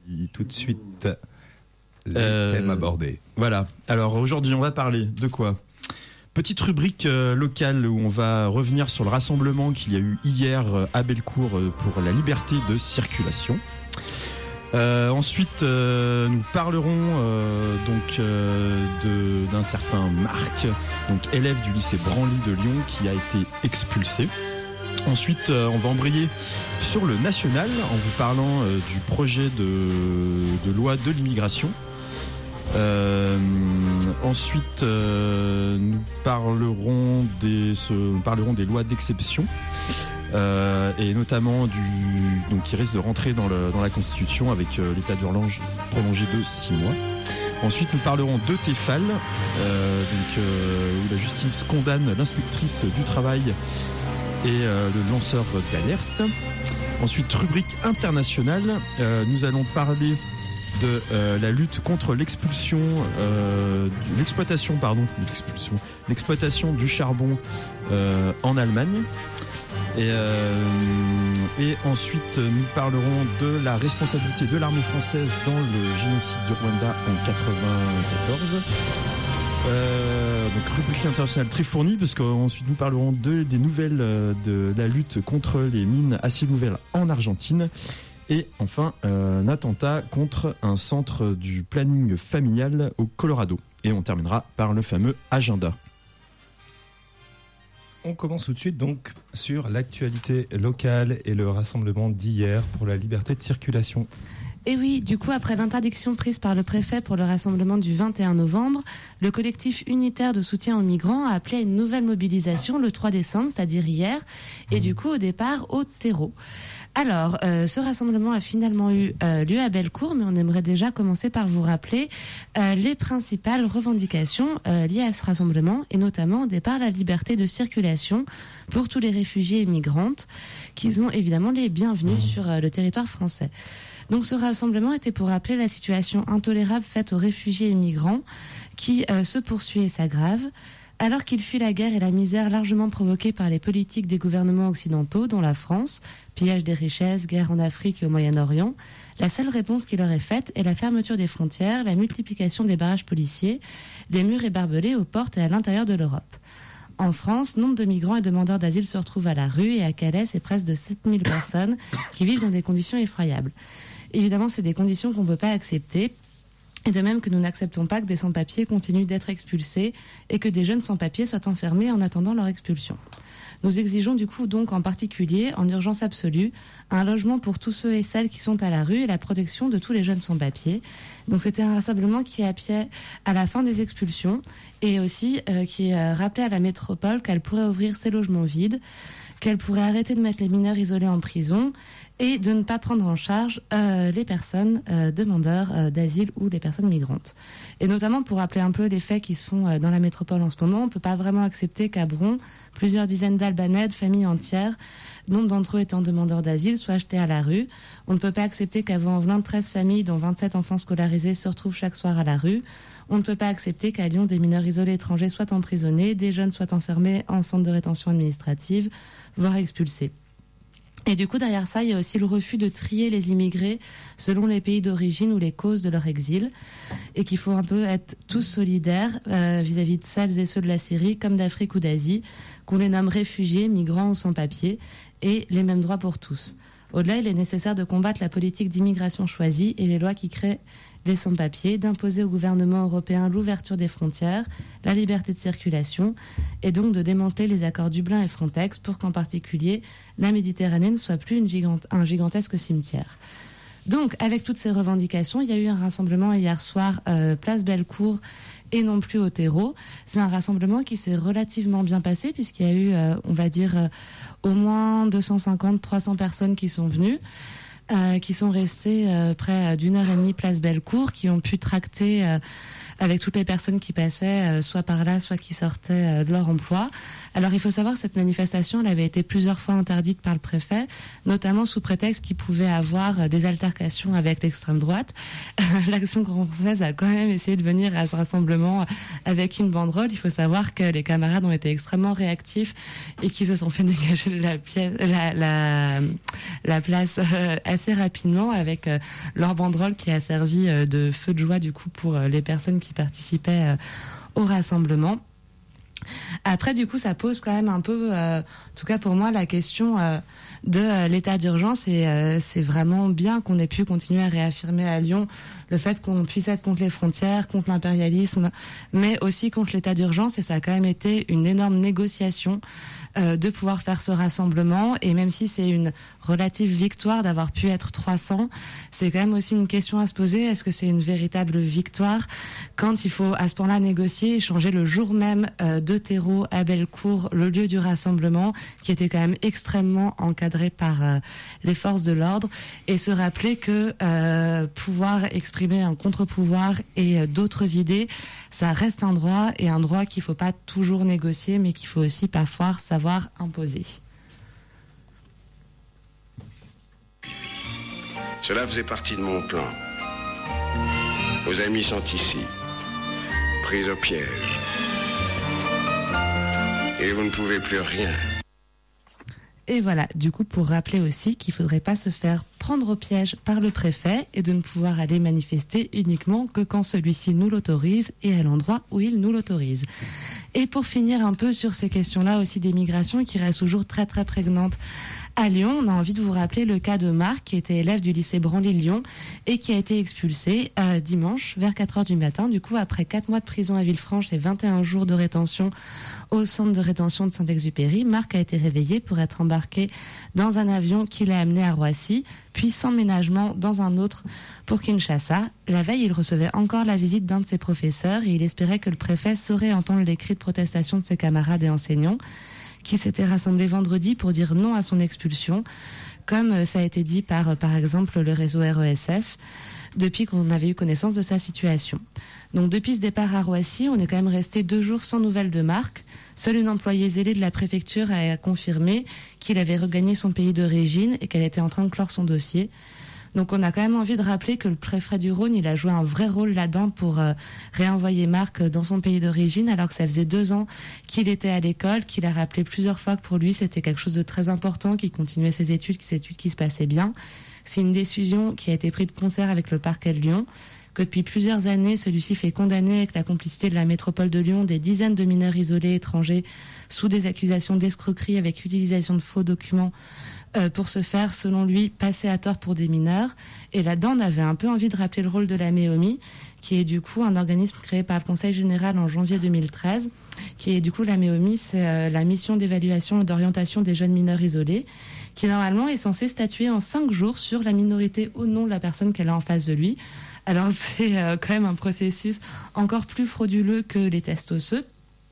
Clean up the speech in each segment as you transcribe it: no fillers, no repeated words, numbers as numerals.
tout de suite les thèmes abordés. Voilà. Alors aujourd'hui, on va parler de quoi ? Petite rubrique locale où on va revenir sur le rassemblement qu'il y a eu hier à Bellecour pour la liberté de circulation. Ensuite, nous parlerons d'un certain Marc, donc élève du lycée Branly de Lyon, qui a été expulsé. Ensuite, on va embrayer sur le national en vous parlant du projet de loi de l'immigration. Ensuite, nous parlerons des lois d'exception. Et notamment qui risque de rentrer dans la Constitution avec l'état d'urgence prolongé de 6 mois. Ensuite, nous parlerons de Tefal, où la justice condamne l'inspectrice du travail et le lanceur d'alerte. Ensuite, rubrique internationale, nous allons parler de la lutte contre l'exploitation du charbon en Allemagne. Et ensuite, nous parlerons de la responsabilité de l'armée française dans le génocide du Rwanda en 1994. Donc rubrique internationale très fournie, parce qu'ensuite nous parlerons des nouvelles de la lutte contre les mines à ciel ouvert en Argentine. Et enfin, un attentat contre un centre du planning familial au Colorado. Et on terminera par le fameux agenda. On commence tout de suite donc sur l'actualité locale et le rassemblement d'hier pour la liberté de circulation. Et oui, du coup, après l'interdiction prise par le préfet pour le rassemblement du 21 novembre, le collectif unitaire de soutien aux migrants a appelé à une nouvelle mobilisation le 3 décembre, c'est-à-dire hier, et du coup au départ au terreau. Alors, ce rassemblement a finalement eu lieu à Bellecour, mais on aimerait déjà commencer par vous rappeler les principales revendications liées à ce rassemblement, et notamment au départ la liberté de circulation pour tous les réfugiés et migrantes, qui sont évidemment les bienvenus sur le territoire français. Donc ce rassemblement était pour rappeler la situation intolérable faite aux réfugiés et migrants qui se poursuit et s'aggrave. Alors qu'ils fuient la guerre et la misère largement provoquées par les politiques des gouvernements occidentaux, dont la France, pillage des richesses, guerre en Afrique et au Moyen-Orient, la seule réponse qui leur est faite est la fermeture des frontières, la multiplication des barrages policiers, les murs ébarbelés aux portes et à l'intérieur de l'Europe. En France, nombre de migrants et demandeurs d'asile se retrouvent à la rue, et à Calais, c'est presque de 7000 personnes qui vivent dans des conditions effroyables. Évidemment, c'est des conditions qu'on ne peut pas accepter. Et de même que nous n'acceptons pas que des sans-papiers continuent d'être expulsés et que des jeunes sans-papiers soient enfermés en attendant leur expulsion. Nous exigeons du coup donc en particulier, en urgence absolue, un logement pour tous ceux et celles qui sont à la rue et la protection de tous les jeunes sans-papiers. Donc c'était un rassemblement qui appuyait à la fin des expulsions et aussi qui rappelait à la métropole qu'elle pourrait ouvrir ses logements vides, qu'elle pourrait arrêter de mettre les mineurs isolés en prison et de ne pas prendre en charge les personnes demandeurs d'asile ou les personnes migrantes. Et notamment pour rappeler un peu les faits qui se font dans la métropole en ce moment, on ne peut pas vraiment accepter qu'à Bron, plusieurs dizaines d'Albanais, de familles entières, nombre d'entre eux étant demandeurs d'asile, soient achetés à la rue. On ne peut pas accepter qu'à Vaux-en-Velin, 13 familles, dont 27 enfants scolarisés, se retrouvent chaque soir à la rue. On ne peut pas accepter qu'à Lyon, des mineurs isolés étrangers soient emprisonnés, des jeunes soient enfermés en centre de rétention administrative, voire expulsés. Et du coup, derrière ça, il y a aussi le refus de trier les immigrés selon les pays d'origine ou les causes de leur exil, et qu'il faut un peu être tous solidaires vis-à-vis de celles et ceux de la Syrie, comme d'Afrique ou d'Asie, qu'on les nomme réfugiés, migrants ou sans-papiers, et les mêmes droits pour tous. Au-delà, il est nécessaire de combattre la politique d'immigration choisie et les lois qui créent les sans-papiers, d'imposer au gouvernement européen l'ouverture des frontières, la liberté de circulation, et donc de démanteler les accords Dublin et Frontex pour qu'en particulier la Méditerranée ne soit plus un gigantesque cimetière. Donc, avec toutes ces revendications, il y a eu un rassemblement hier soir, place Bellecour, et non plus au terreau. C'est un rassemblement qui s'est relativement bien passé, puisqu'il y a eu, on va dire, au moins 250-300 personnes qui sont venues. Qui sont restés près d'une heure et demie place Bellecour, qui ont pu tracter avec toutes les personnes qui passaient, soit par là, soit qui sortaient de leur emploi. Alors il faut savoir que cette manifestation, elle avait été plusieurs fois interdite par le préfet, notamment sous prétexte qu'il pouvait avoir des altercations avec l'extrême droite. L'Action française a quand même essayé de venir à ce rassemblement avec une banderole. Il faut savoir que les camarades ont été extrêmement réactifs et qu'ils se sont fait dégager la place assez rapidement avec leur banderole qui a servi de feu de joie du coup pour les personnes qui participaient au rassemblement. Après, du coup, ça pose quand même un peu, en tout cas pour moi, la question de l'état d'urgence. Et c'est vraiment bien qu'on ait pu continuer à réaffirmer à Lyon le fait qu'on puisse être contre les frontières, contre l'impérialisme, mais aussi contre l'état d'urgence. Et ça a quand même été une énorme négociation de pouvoir faire ce rassemblement. Et même si c'est une relative victoire d'avoir pu être 300, c'est quand même aussi une question à se poser. Est-ce que c'est une véritable victoire quand il faut à ce point-là négocier et changer le jour même de Terreau à Bellecour, le lieu du rassemblement, qui était quand même extrêmement encadré par les forces de l'ordre, et se rappeler que pouvoir exprimer un contre-pouvoir et d'autres idées, ça reste un droit, et un droit qu'il ne faut pas toujours négocier, mais qu'il faut aussi parfois savoir imposer. Cela faisait partie de mon plan. Vos amis sont ici, pris au piège. Et vous ne pouvez plus rien. Et voilà, du coup, pour rappeler aussi qu'il ne faudrait pas se faire prendre au piège par le préfet et de ne pouvoir aller manifester uniquement que quand celui-ci nous l'autorise et à l'endroit où il nous l'autorise. Et pour finir un peu sur ces questions-là aussi des migrations qui restent toujours très très prégnantes à Lyon, on a envie de vous rappeler le cas de Marc, qui était élève du lycée Branly-Lyon et qui a été expulsé dimanche vers 4h du matin. Du coup, après 4 mois de prison à Villefranche et 21 jours de rétention au centre de rétention de Saint-Exupéry, Marc a été réveillé pour être embarqué dans un avion qui l'a amené à Roissy, puis sans ménagement dans un autre pour Kinshasa. La veille, il recevait encore la visite d'un de ses professeurs et il espérait que le préfet saurait entendre les cris de protestation de ses camarades et enseignants qui s'étaient rassemblés vendredi pour dire non à son expulsion, comme ça a été dit par exemple le réseau RESF, depuis qu'on avait eu connaissance de sa situation. Donc depuis ce départ à Roissy, on est quand même resté 2 jours sans nouvelles de Marc. Seule une employée zélée de la préfecture a confirmé qu'il avait regagné son pays d'origine et qu'elle était en train de clore son dossier. Donc on a quand même envie de rappeler que le préfet du Rhône, il a joué un vrai rôle là-dedans pour réenvoyer Marc dans son pays d'origine, alors que ça faisait 2 ans qu'il était à l'école, qu'il a rappelé plusieurs fois que pour lui c'était quelque chose de très important, qu'il continuait ses études qui se passaient bien. C'est une décision qui a été prise de concert avec le parquet de Lyon, que depuis plusieurs années, celui-ci fait condamner avec la complicité de la métropole de Lyon des dizaines de mineurs isolés étrangers sous des accusations d'escroquerie avec utilisation de faux documents pour se faire, selon lui, passer à tort pour des mineurs. Et là-dedans, on avait un peu envie de rappeler le rôle de la MEOMI, qui est du coup un organisme créé par le Conseil général en janvier 2013, qui est du coup la MEOMI, c'est la mission d'évaluation et d'orientation des jeunes mineurs isolés, qui normalement est censée statuer en 5 jours sur la minorité ou non de la personne qu'elle a en face de lui. Alors c'est quand même un processus encore plus frauduleux que les tests osseux.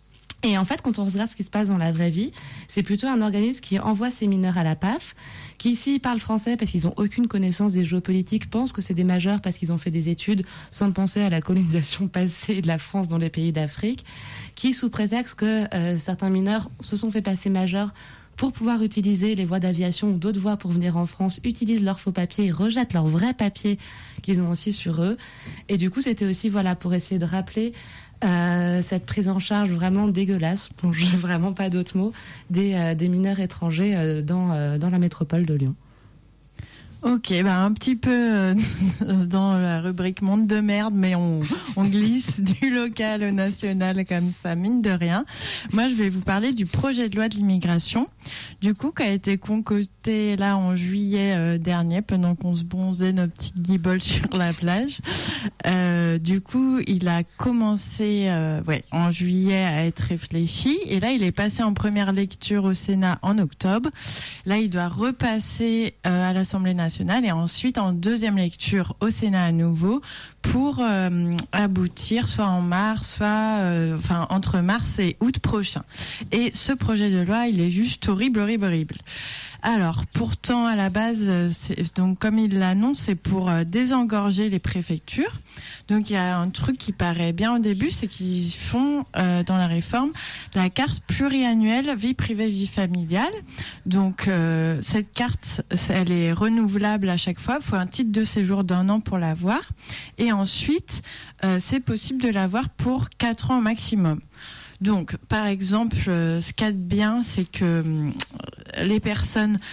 Et en fait, quand on regarde ce qui se passe dans la vraie vie, c'est plutôt un organisme qui envoie ses mineurs à la PAF, qui ici parlent français parce qu'ils n'ont aucune connaissance des géopolitiques, pensent que c'est des majeurs parce qu'ils ont fait des études sans penser à la colonisation passée de la France dans les pays d'Afrique, qui sous prétexte que certains mineurs se sont fait passer majeurs pour pouvoir utiliser les voies d'aviation ou d'autres voies pour venir en France, utilisent leurs faux papiers et rejettent leurs vrais papiers qu'ils ont aussi sur eux. Et du coup, c'était aussi pour essayer de rappeler cette prise en charge vraiment dégueulasse, bon, j'ai vraiment pas d'autres mots, des mineurs étrangers dans la métropole de Lyon. Ok, un petit peu dans la rubrique monde de merde, mais on glisse du local au national comme ça, mine de rien. Moi, je vais vous parler du projet de loi de l'immigration, du coup, qui a été concocté là en juillet dernier, pendant qu'on se bronzait nos petites guibolles sur la plage. Du coup, il a commencé en juillet à être réfléchi, et là, il est passé en première lecture au Sénat en octobre. Là, il doit repasser à l'Assemblée nationale et ensuite en deuxième lecture au Sénat à nouveau pour aboutir soit en mars, soit entre mars et août prochain. Et ce projet de loi, il est juste horrible. Alors, pourtant, à la base, donc comme il l'annonce, c'est pour désengorger les préfectures. Donc, il y a un truc qui paraît bien au début, c'est qu'ils font dans la réforme la carte pluriannuelle vie privée, vie familiale. Donc, cette carte, elle est renouvelable à chaque fois. Il faut un titre de séjour d'1 an pour l'avoir. Et ensuite, c'est possible de l'avoir pour 4 ans au maximum. Donc, par exemple, ce qu'il y a de bien, c'est que les personnes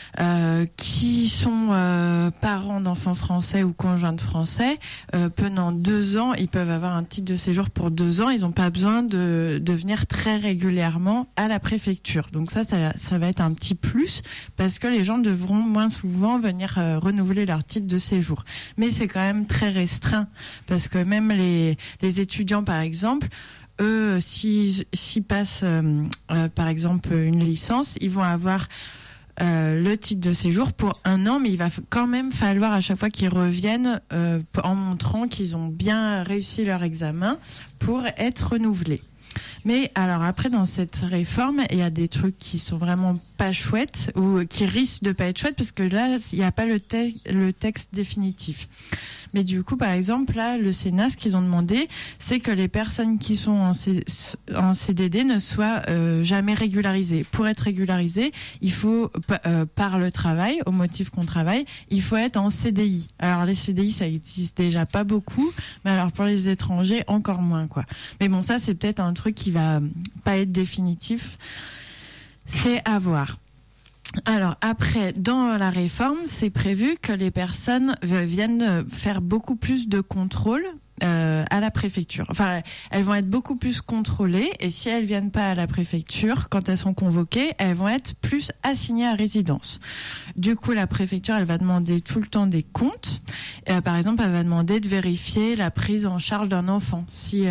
qui sont parents d'enfants français ou conjoints de français, pendant 2 ans, ils peuvent avoir un titre de séjour pour 2 ans. Ils n'ont pas besoin de venir très régulièrement à la préfecture. Donc ça va être un petit plus parce que les gens devront moins souvent venir renouveler leur titre de séjour. Mais c'est quand même très restreint parce que même les étudiants, par exemple, eux, s'ils passent, par exemple, une licence, ils vont avoir le titre de séjour pour 1 an, mais il va quand même falloir à chaque fois qu'ils reviennent en montrant qu'ils ont bien réussi leur examen pour être renouvelés. Mais alors après, dans cette réforme, il y a des trucs qui sont vraiment pas chouettes ou qui risquent de pas être chouettes parce que là, il n'y a pas le texte définitif. Mais du coup, par exemple, là, le Sénat, ce qu'ils ont demandé, c'est que les personnes qui sont en CDD ne soient jamais régularisées. Pour être régularisé, il faut, par le travail, au motif qu'on travaille, il faut être en CDI. Alors les CDI, ça existe déjà pas beaucoup, mais alors pour les étrangers, encore moins, quoi. Mais bon, ça, c'est peut-être un truc qui va pas être définitif. C'est à voir. Alors après, dans la réforme, c'est prévu que les personnes viennent faire beaucoup plus de contrôles à la préfecture. Enfin, elles vont être beaucoup plus contrôlées et si elles viennent pas à la préfecture, quand elles sont convoquées, elles vont être plus assignées à résidence. Du coup, la préfecture, elle va demander tout le temps des comptes. Par exemple, elle va demander de vérifier la prise en charge d'un enfant. Si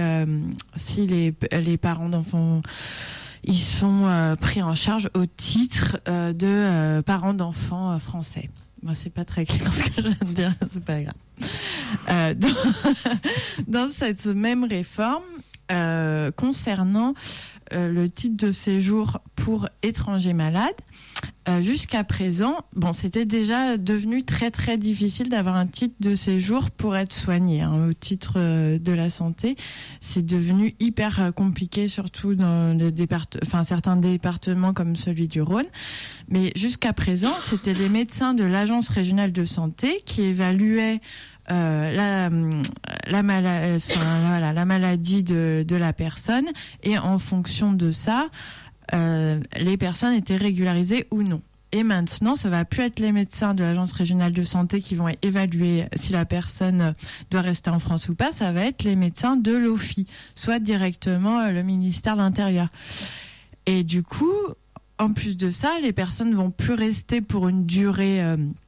les parents d'enfants ils sont pris en charge au titre de parents d'enfants français. Bon, c'est pas très clair ce que je viens de dire, c'est pas grave. Dans cette même réforme, concernant le titre de séjour pour étrangers malades, jusqu'à présent, bon, c'était déjà devenu très très difficile d'avoir un titre de séjour pour être soigné, hein, au titre de la santé. C'est devenu hyper compliqué, surtout dans certains départements comme celui du Rhône. Mais jusqu'à présent, c'était les médecins de l'Agence régionale de santé qui évaluaient la maladie de la personne et en fonction de ça, les personnes étaient régularisées ou non. Et maintenant, ça va plus être les médecins de l'Agence régionale de santé qui vont évaluer si la personne doit rester en France ou pas, ça va être les médecins de l'OFII, soit directement le ministère de l'Intérieur. Et du coup, en plus de ça, les personnes vont plus rester pour une durée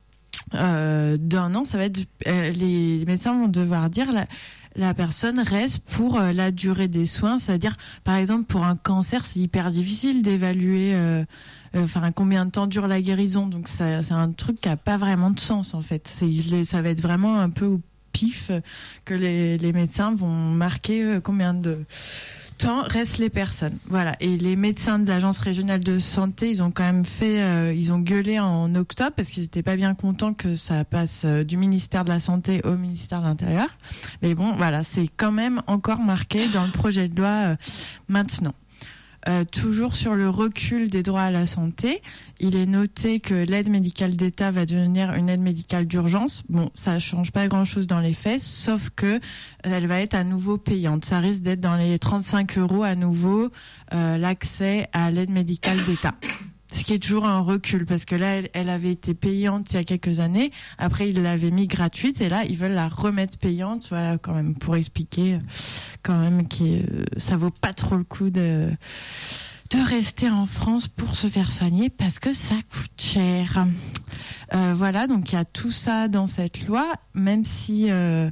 d'1 an. Ça va être les médecins vont devoir dire la personne reste pour la durée des soins, c'est-à-dire par exemple pour un cancer, c'est hyper difficile d'évaluer combien de temps dure la guérison, donc c'est un truc qui a pas vraiment de sens en fait. Ça va être vraiment un peu au pif que les médecins vont marquer combien de temps restent les personnes. Voilà. Et les médecins de l'Agence régionale de santé, ils ont quand même ils ont gueulé en octobre parce qu'ils n'étaient pas bien contents que ça passe du ministère de la Santé au ministère de l'Intérieur. Mais bon, voilà, c'est quand même encore marqué dans le projet de loi maintenant. Toujours sur le recul des droits à la santé, il est noté que l'aide médicale d'État va devenir une aide médicale d'urgence. Bon, ça change pas grand-chose dans les faits, sauf que elle va être à nouveau payante. Ça risque d'être dans les 35 € à nouveau l'accès à l'aide médicale d'État. Ce qui est toujours un recul, parce que là, elle avait été payante il y a quelques années. Après, ils l'avaient mis gratuite, et là, ils veulent la remettre payante. Voilà, quand même, pour expliquer quand même que ça vaut pas trop le coup de rester en France pour se faire soigner, parce que ça coûte cher. Voilà, donc il y a tout ça dans cette loi, même si...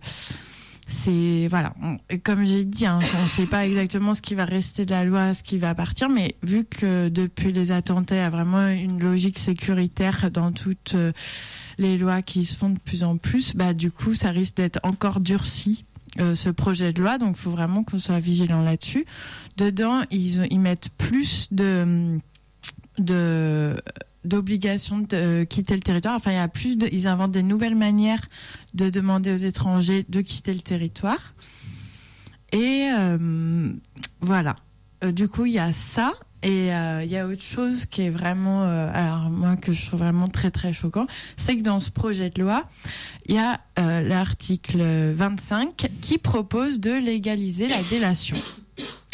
c'est voilà, comme j'ai dit, hein, on ne sait pas exactement ce qui va rester de la loi, ce qui va partir, mais vu que depuis les attentats, il y a vraiment une logique sécuritaire dans toutes les lois qui se font de plus en plus, bah du coup, ça risque d'être encore durci. Ce projet de loi, donc il faut vraiment qu'on soit vigilant là-dessus. Dedans, ils mettent plus d'obligation de quitter le territoire. Enfin, il y a ils inventent des nouvelles manières de demander aux étrangers de quitter le territoire. Et voilà. Du coup, il y a ça. Et il y a autre chose qui est vraiment, alors moi que je trouve vraiment très très choquant, c'est que dans ce projet de loi, il y a l'article 25 qui propose de légaliser la délation.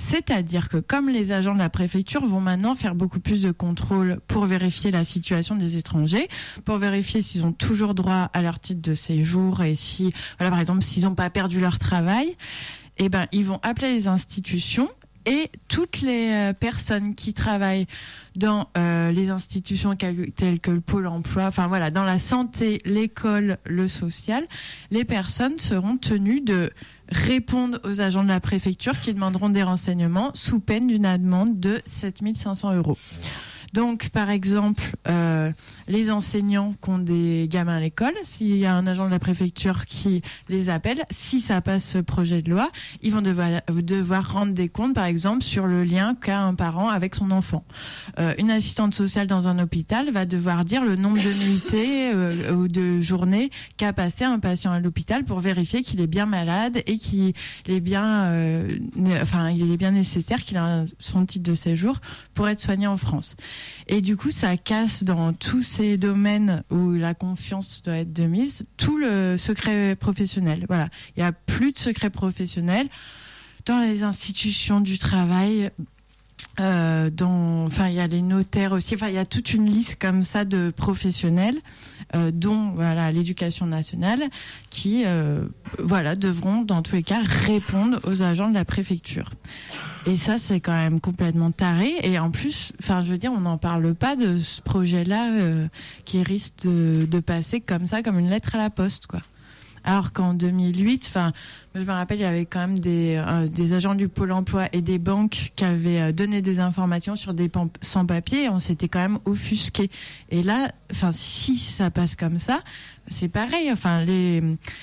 C'est-à-dire que comme les agents de la préfecture vont maintenant faire beaucoup plus de contrôles pour vérifier la situation des étrangers, pour vérifier s'ils ont toujours droit à leur titre de séjour et si, voilà, par exemple, s'ils n'ont pas perdu leur travail, eh ben, ils vont appeler les institutions et toutes les personnes qui travaillent dans les institutions telles que le Pôle emploi, enfin voilà, dans la santé, l'école, le social, les personnes seront tenues de répondre aux agents de la préfecture qui demanderont des renseignements sous peine d'une amende de 7 500 €. Donc, par exemple, les enseignants qui ont des gamins à l'école, s'il y a un agent de la préfecture qui les appelle, si ça passe ce projet de loi, ils vont devoir rendre des comptes, par exemple, sur le lien qu'a un parent avec son enfant. Une assistante sociale dans un hôpital va devoir dire le nombre de nuitées ou de journées qu'a passé un patient à l'hôpital pour vérifier qu'il est bien malade et qu'il est bien, il est bien nécessaire qu'il a son titre de séjour pour être soigné en France. Et du coup, ça casse dans tous ces domaines où la confiance doit être de mise, tout le secret professionnel. Voilà, il n'y a plus de secret professionnel dans les institutions du travail. Il y a les notaires aussi. Enfin, il y a toute une liste comme ça de professionnels, dont voilà l'éducation nationale, qui devront dans tous les cas répondre aux agents de la préfecture. Et ça, c'est quand même complètement taré. Et en plus, enfin, je veux dire, on n'en parle pas de ce projet-là qui risque de passer comme ça, comme une lettre à la poste, quoi. Alors qu'en 2008, je me rappelle, il y avait quand même des agents du Pôle emploi et des banques qui avaient donné des informations sur des sans-papiers et on s'était quand même offusqué. Et là, si ça passe comme ça, c'est pareil. Enfin, les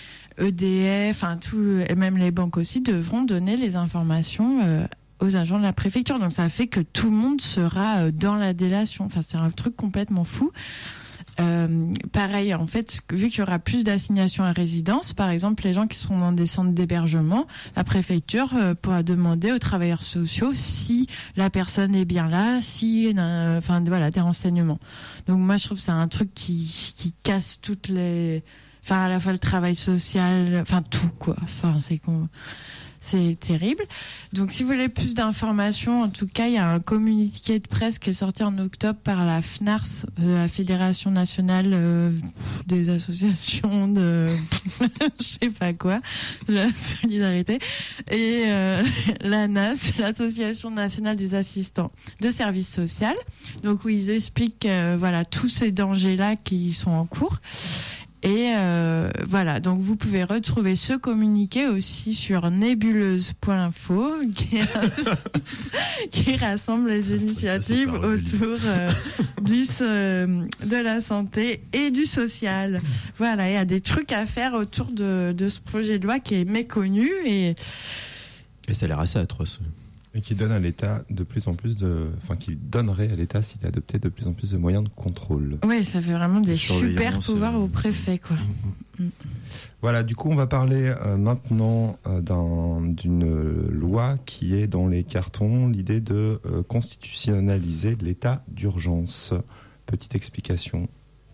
EDF, et même les banques aussi devront donner les informations aux agents de la préfecture. Donc ça fait que tout le monde sera dans la délation. Enfin, c'est un truc complètement fou. Pareil, en fait, vu qu'il y aura plus d'assignations à résidence, par exemple, les gens qui seront dans des centres d'hébergement, la préfecture pourra demander aux travailleurs sociaux si la personne est bien là, des renseignements. Donc moi, je trouve que c'est un truc qui casse toutes les, à la fois le travail social, tout quoi. C'est terrible. Donc, si vous voulez plus d'informations, en tout cas, il y a un communiqué de presse qui est sorti en octobre par la FNARS, la Fédération nationale des associations de je sais pas quoi, de la solidarité, et l'ANAS, l'Association nationale des assistants de services sociaux. Donc, où ils expliquent tous ces dangers-là qui sont en cours. Et donc vous pouvez retrouver ce communiqué aussi sur nébuleuse.info qui rassemble les initiatives autour de la santé et du social. Voilà, il y a des trucs à faire autour de ce projet de loi qui est méconnu et ça a l'air assez atroce. Et qui donne à l'État qui donnerait à l'État s'il adoptait de plus en plus de moyens de contrôle. Oui, ça fait vraiment des super pouvoirs au préfet, quoi. Voilà, du coup, on va parler maintenant d'une loi qui est dans les cartons, l'idée de constitutionnaliser l'état d'urgence. Petite explication.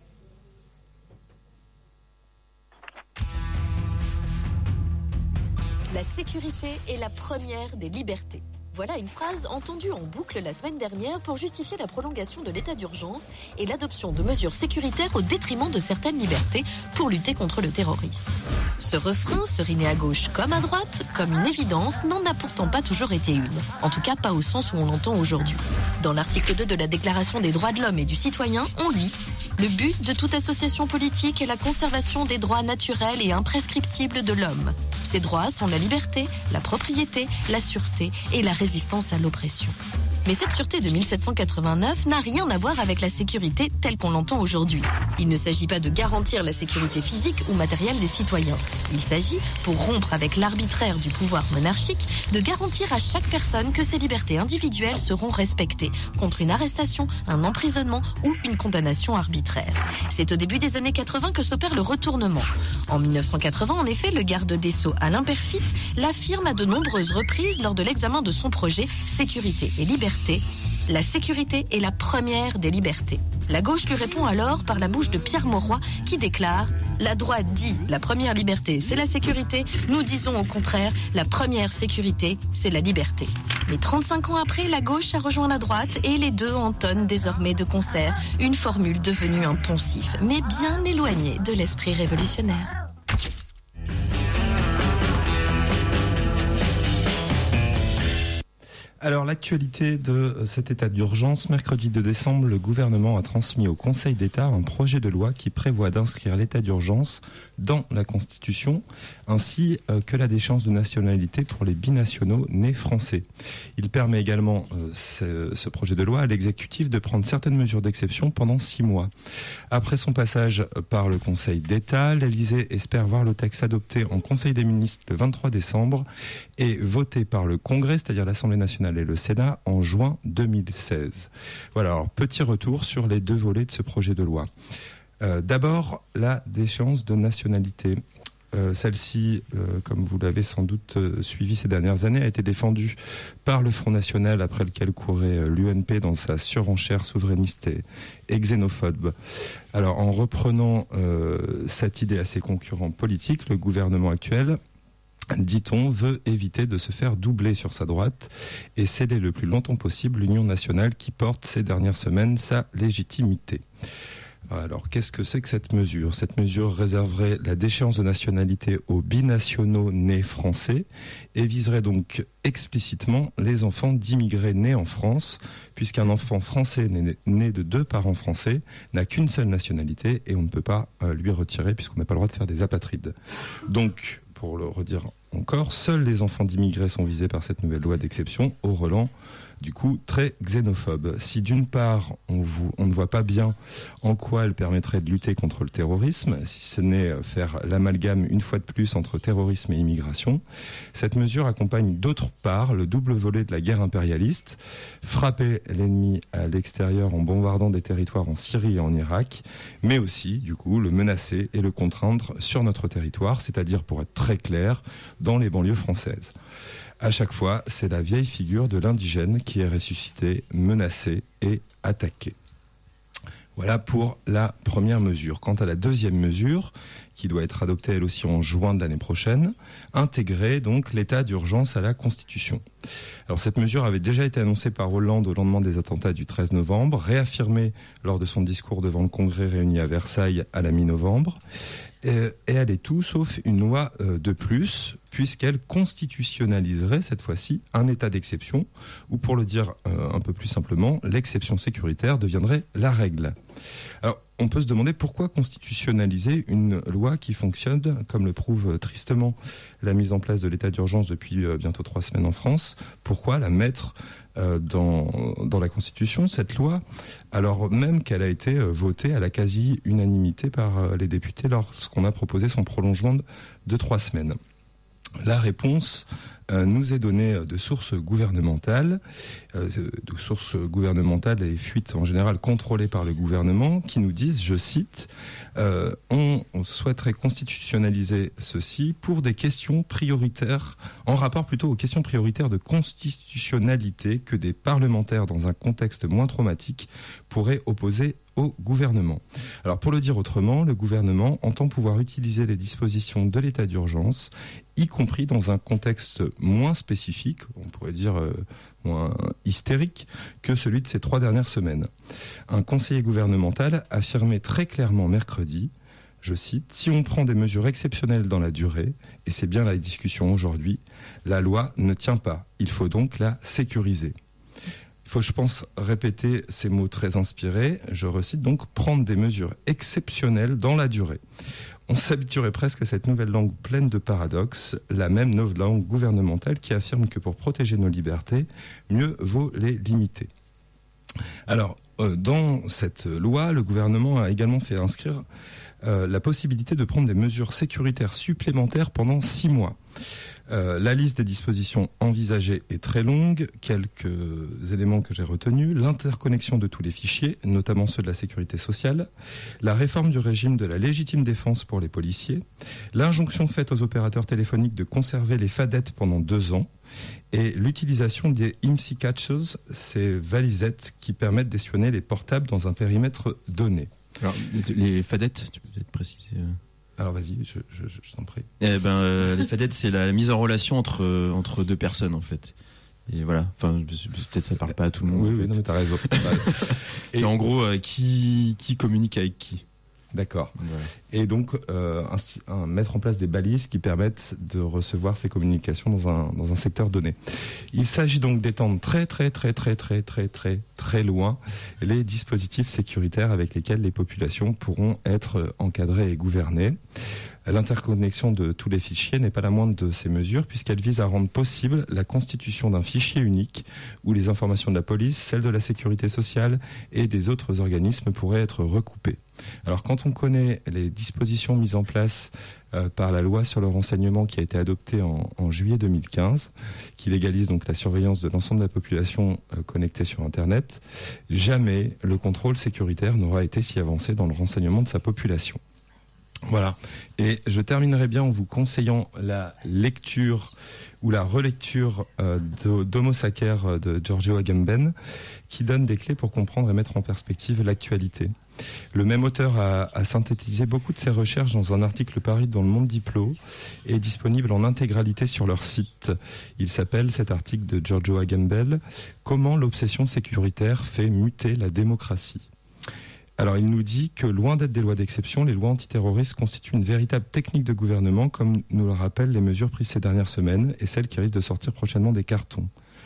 La sécurité est la première des libertés. Voilà une phrase entendue en boucle la semaine dernière pour justifier la prolongation de l'état d'urgence et l'adoption de mesures sécuritaires au détriment de certaines libertés pour lutter contre le terrorisme. Ce refrain, seriné à gauche comme à droite, comme une évidence, n'en a pourtant pas toujours été une. En tout cas, pas au sens où on l'entend aujourd'hui. Dans l'article 2 de la Déclaration des droits de l'homme et du citoyen, on lit « Le but de toute association politique est la conservation des droits naturels et imprescriptibles de l'homme. Ces droits sont la liberté, la propriété, la sûreté et la résistance à l'oppression. » Mais cette sûreté de 1789 n'a rien à voir avec la sécurité telle qu'on l'entend aujourd'hui. Il ne s'agit pas de garantir la sécurité physique ou matérielle des citoyens. Il s'agit, pour rompre avec l'arbitraire du pouvoir monarchique, de garantir à chaque personne que ses libertés individuelles seront respectées contre une arrestation, un emprisonnement ou une condamnation arbitraire. C'est au début des années 80 que s'opère le retournement. En 1980, en effet, le garde des Sceaux Alain Peyrefitte l'affirme à de nombreuses reprises lors de l'examen de son projet Sécurité et liberté. La sécurité est la première des libertés. La gauche lui répond alors par la bouche de Pierre Mauroy qui déclare La droite dit la première liberté, c'est la sécurité. Nous disons au contraire, la première sécurité, c'est la liberté. Mais 35 ans après, la gauche a rejoint la droite et les deux entonnent désormais de concert une formule devenue un poncif, mais bien éloignée de l'esprit révolutionnaire. Alors, l'actualité de cet état d'urgence, mercredi 2 décembre, le gouvernement a transmis au Conseil d'État un projet de loi qui prévoit d'inscrire l'état d'urgence dans la Constitution, ainsi que la déchéance de nationalité pour les binationaux nés français. Il permet également, ce projet de loi, à l'exécutif de prendre certaines mesures d'exception pendant 6 mois. Après son passage par le Conseil d'État, l'Élysée espère voir le texte adopté en Conseil des ministres le 23 décembre et voté par le Congrès, c'est-à-dire l'Assemblée nationale et le Sénat, en juin 2016. Voilà, alors petit retour sur les 2 volets de ce projet de loi. D'abord, la déchéance de nationalité. Celle-ci, comme vous l'avez sans doute suivi ces dernières années, a été défendue par le Front National après lequel courait l'UNP dans sa surenchère souverainiste et xénophobe. Alors, en reprenant cette idée à ses concurrents politiques, le gouvernement actuel, dit-on, veut éviter de se faire doubler sur sa droite et sceller le plus longtemps possible l'Union nationale qui porte ces dernières semaines sa légitimité. Alors, qu'est-ce que c'est que cette mesure ? Cette mesure réserverait la déchéance de nationalité aux binationaux nés français et viserait donc explicitement les enfants d'immigrés nés en France, puisqu'un enfant français né de 2 parents français n'a qu'une seule nationalité et on ne peut pas lui retirer puisqu'on n'a pas le droit de faire des apatrides. Donc, pour le redire encore, seuls les enfants d'immigrés sont visés par cette nouvelle loi d'exception, au relent du coup très xénophobe. Si d'une part on ne voit pas bien en quoi elle permettrait de lutter contre le terrorisme, si ce n'est faire l'amalgame une fois de plus entre terrorisme et immigration, cette mesure accompagne d'autre part le double volet de la guerre impérialiste, frapper l'ennemi à l'extérieur en bombardant des territoires en Syrie et en Irak, mais aussi du coup le menacer et le contraindre sur notre territoire, c'est-à-dire pour être très clair, dans les banlieues françaises. À chaque fois, c'est la vieille figure de l'indigène qui est ressuscité, menacé et attaqué. Voilà pour la première mesure. Quant à la deuxième mesure, qui doit être adoptée elle aussi en juin de l'année prochaine, intégrer donc l'état d'urgence à la Constitution. Alors cette mesure avait déjà été annoncée par Hollande au lendemain des attentats du 13 novembre, réaffirmée lors de son discours devant le Congrès réuni à Versailles à la mi-novembre. Et elle est tout sauf une loi de plus, puisqu'elle constitutionnaliserait cette fois-ci un état d'exception, ou pour le dire un peu plus simplement, l'exception sécuritaire deviendrait la règle. Alors, on peut se demander pourquoi constitutionnaliser une loi qui fonctionne, comme le prouve tristement la mise en place de l'état d'urgence depuis bientôt 3 semaines en France. Pourquoi la mettre dans la Constitution, cette loi, alors même qu'elle a été votée à la quasi-unanimité par les députés lorsqu'on a proposé son prolongement de 3 semaines. La réponse nous est donnée de sources gouvernementales, et fuites en général contrôlées par le gouvernement, qui nous disent, je cite, on souhaiterait constitutionnaliser ceci pour des questions prioritaires, en rapport plutôt aux questions prioritaires de constitutionnalité que des parlementaires dans un contexte moins traumatique pourraient opposer au gouvernement. Alors pour le dire autrement, le gouvernement entend pouvoir utiliser les dispositions de l'état d'urgence, y compris dans un contexte moins spécifique, on pourrait dire moins hystérique, que celui de ces 3 dernières semaines. Un conseiller gouvernemental affirmait très clairement mercredi, je cite, « Si on prend des mesures exceptionnelles dans la durée, et c'est bien la discussion aujourd'hui, la loi ne tient pas. Il faut donc la sécuriser. » Il faut, je pense, répéter ces mots très inspirés. Je recite donc « prendre des mesures exceptionnelles dans la durée ». On s'habituerait presque à cette nouvelle langue pleine de paradoxes, la même nouvelle langue gouvernementale qui affirme que pour protéger nos libertés, mieux vaut les limiter. Alors, dans cette loi, le gouvernement a également fait inscrire la possibilité de prendre des mesures sécuritaires supplémentaires pendant 6 mois. La liste des dispositions envisagées est très longue. Quelques éléments que j'ai retenus. L'interconnexion de tous les fichiers, notamment ceux de la sécurité sociale. La réforme du régime de la légitime défense pour les policiers. L'injonction faite aux opérateurs téléphoniques de conserver les fadettes pendant 2 ans. Et l'utilisation des IMSI Catchers, ces valisettes qui permettent d'espionner les portables dans un périmètre donné. Alors, les fadettes, tu peux peut-être préciser Alors vas-y, je t'en prie. Les FADET, c'est la mise en relation entre deux personnes en fait. Et voilà, enfin peut-être ça parle pas à tout le monde. Oui, en fait. non, mais t'as raison. Et en gros, qui communique avec qui. D'accord. Voilà. Et donc mettre en place des balises qui permettent de recevoir ces communications dans un secteur donné. Il s'agit donc d'étendre très loin les dispositifs sécuritaires avec lesquels les populations pourront être encadrées et gouvernées. L'interconnexion de tous les fichiers n'est pas la moindre de ces mesures puisqu'elle vise à rendre possible la constitution d'un fichier unique où les informations de la police, celles de la sécurité sociale et des autres organismes pourraient être recoupées. Alors quand on connaît les dispositions mises en place par la loi sur le renseignement qui a été adoptée en juillet 2015, qui légalise donc la surveillance de l'ensemble de la population connectée sur Internet, jamais le contrôle sécuritaire n'aura été si avancé dans le renseignement de sa population. Voilà. Et je terminerai bien en vous conseillant la lecture ou la relecture d'Homo Sacer de Giorgio Agamben, qui donne des clés pour comprendre et mettre en perspective l'actualité. Le même auteur a synthétisé beaucoup de ses recherches dans un article paru dans Le Monde Diplo et est disponible en intégralité sur leur site. Il s'appelle, cet article de Giorgio Agamben, « Comment l'obsession sécuritaire fait muter la démocratie ». Alors il nous dit que loin d'être des lois d'exception, les lois antiterroristes constituent une véritable technique de gouvernement, comme nous le rappellent les mesures prises ces dernières semaines et celles qui risquent de sortir prochainement des cartons.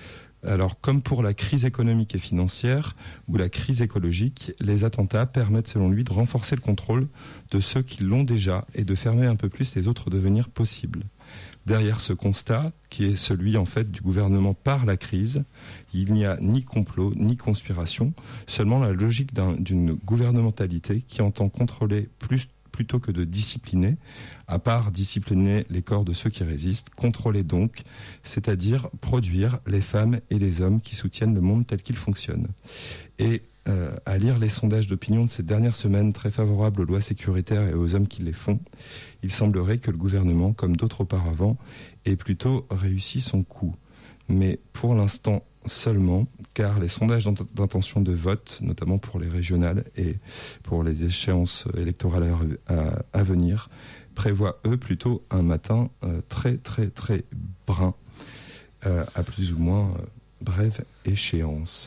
Alors comme pour la crise économique et financière ou la crise écologique, les attentats permettent selon lui de renforcer le contrôle de ceux qui l'ont déjà et de fermer un peu plus les autres devenir possibles. Derrière ce constat, qui est celui en fait du gouvernement par la crise, il n'y a ni complot ni conspiration, seulement la logique d'une gouvernementalité qui entend contrôler plutôt que de discipliner, à part discipliner les corps de ceux qui résistent, contrôler donc, c'est-à-dire produire les femmes et les hommes qui soutiennent le monde tel qu'il fonctionne. Et à lire les sondages d'opinion de ces dernières semaines très favorables aux lois sécuritaires et aux hommes qui les font, il semblerait que le gouvernement, comme d'autres auparavant, ait plutôt réussi son coup. Mais pour l'instant seulement, car les sondages d'intention de vote, notamment pour les régionales et pour les échéances électorales à venir, prévoient eux plutôt un matin très brun, à plus ou moins brève échéance.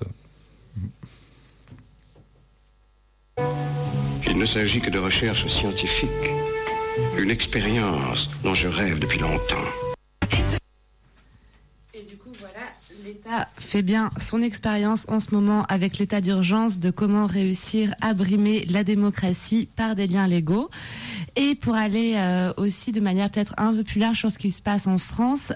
Il ne s'agit que de recherches scientifiques, une expérience dont je rêve depuis longtemps. Et du coup, voilà, l'État fait bien son expérience en ce moment avec l'état d'urgence de comment réussir à brimer la démocratie par des liens légaux. Et pour aller aussi de manière peut-être un peu plus large sur ce qui se passe en France,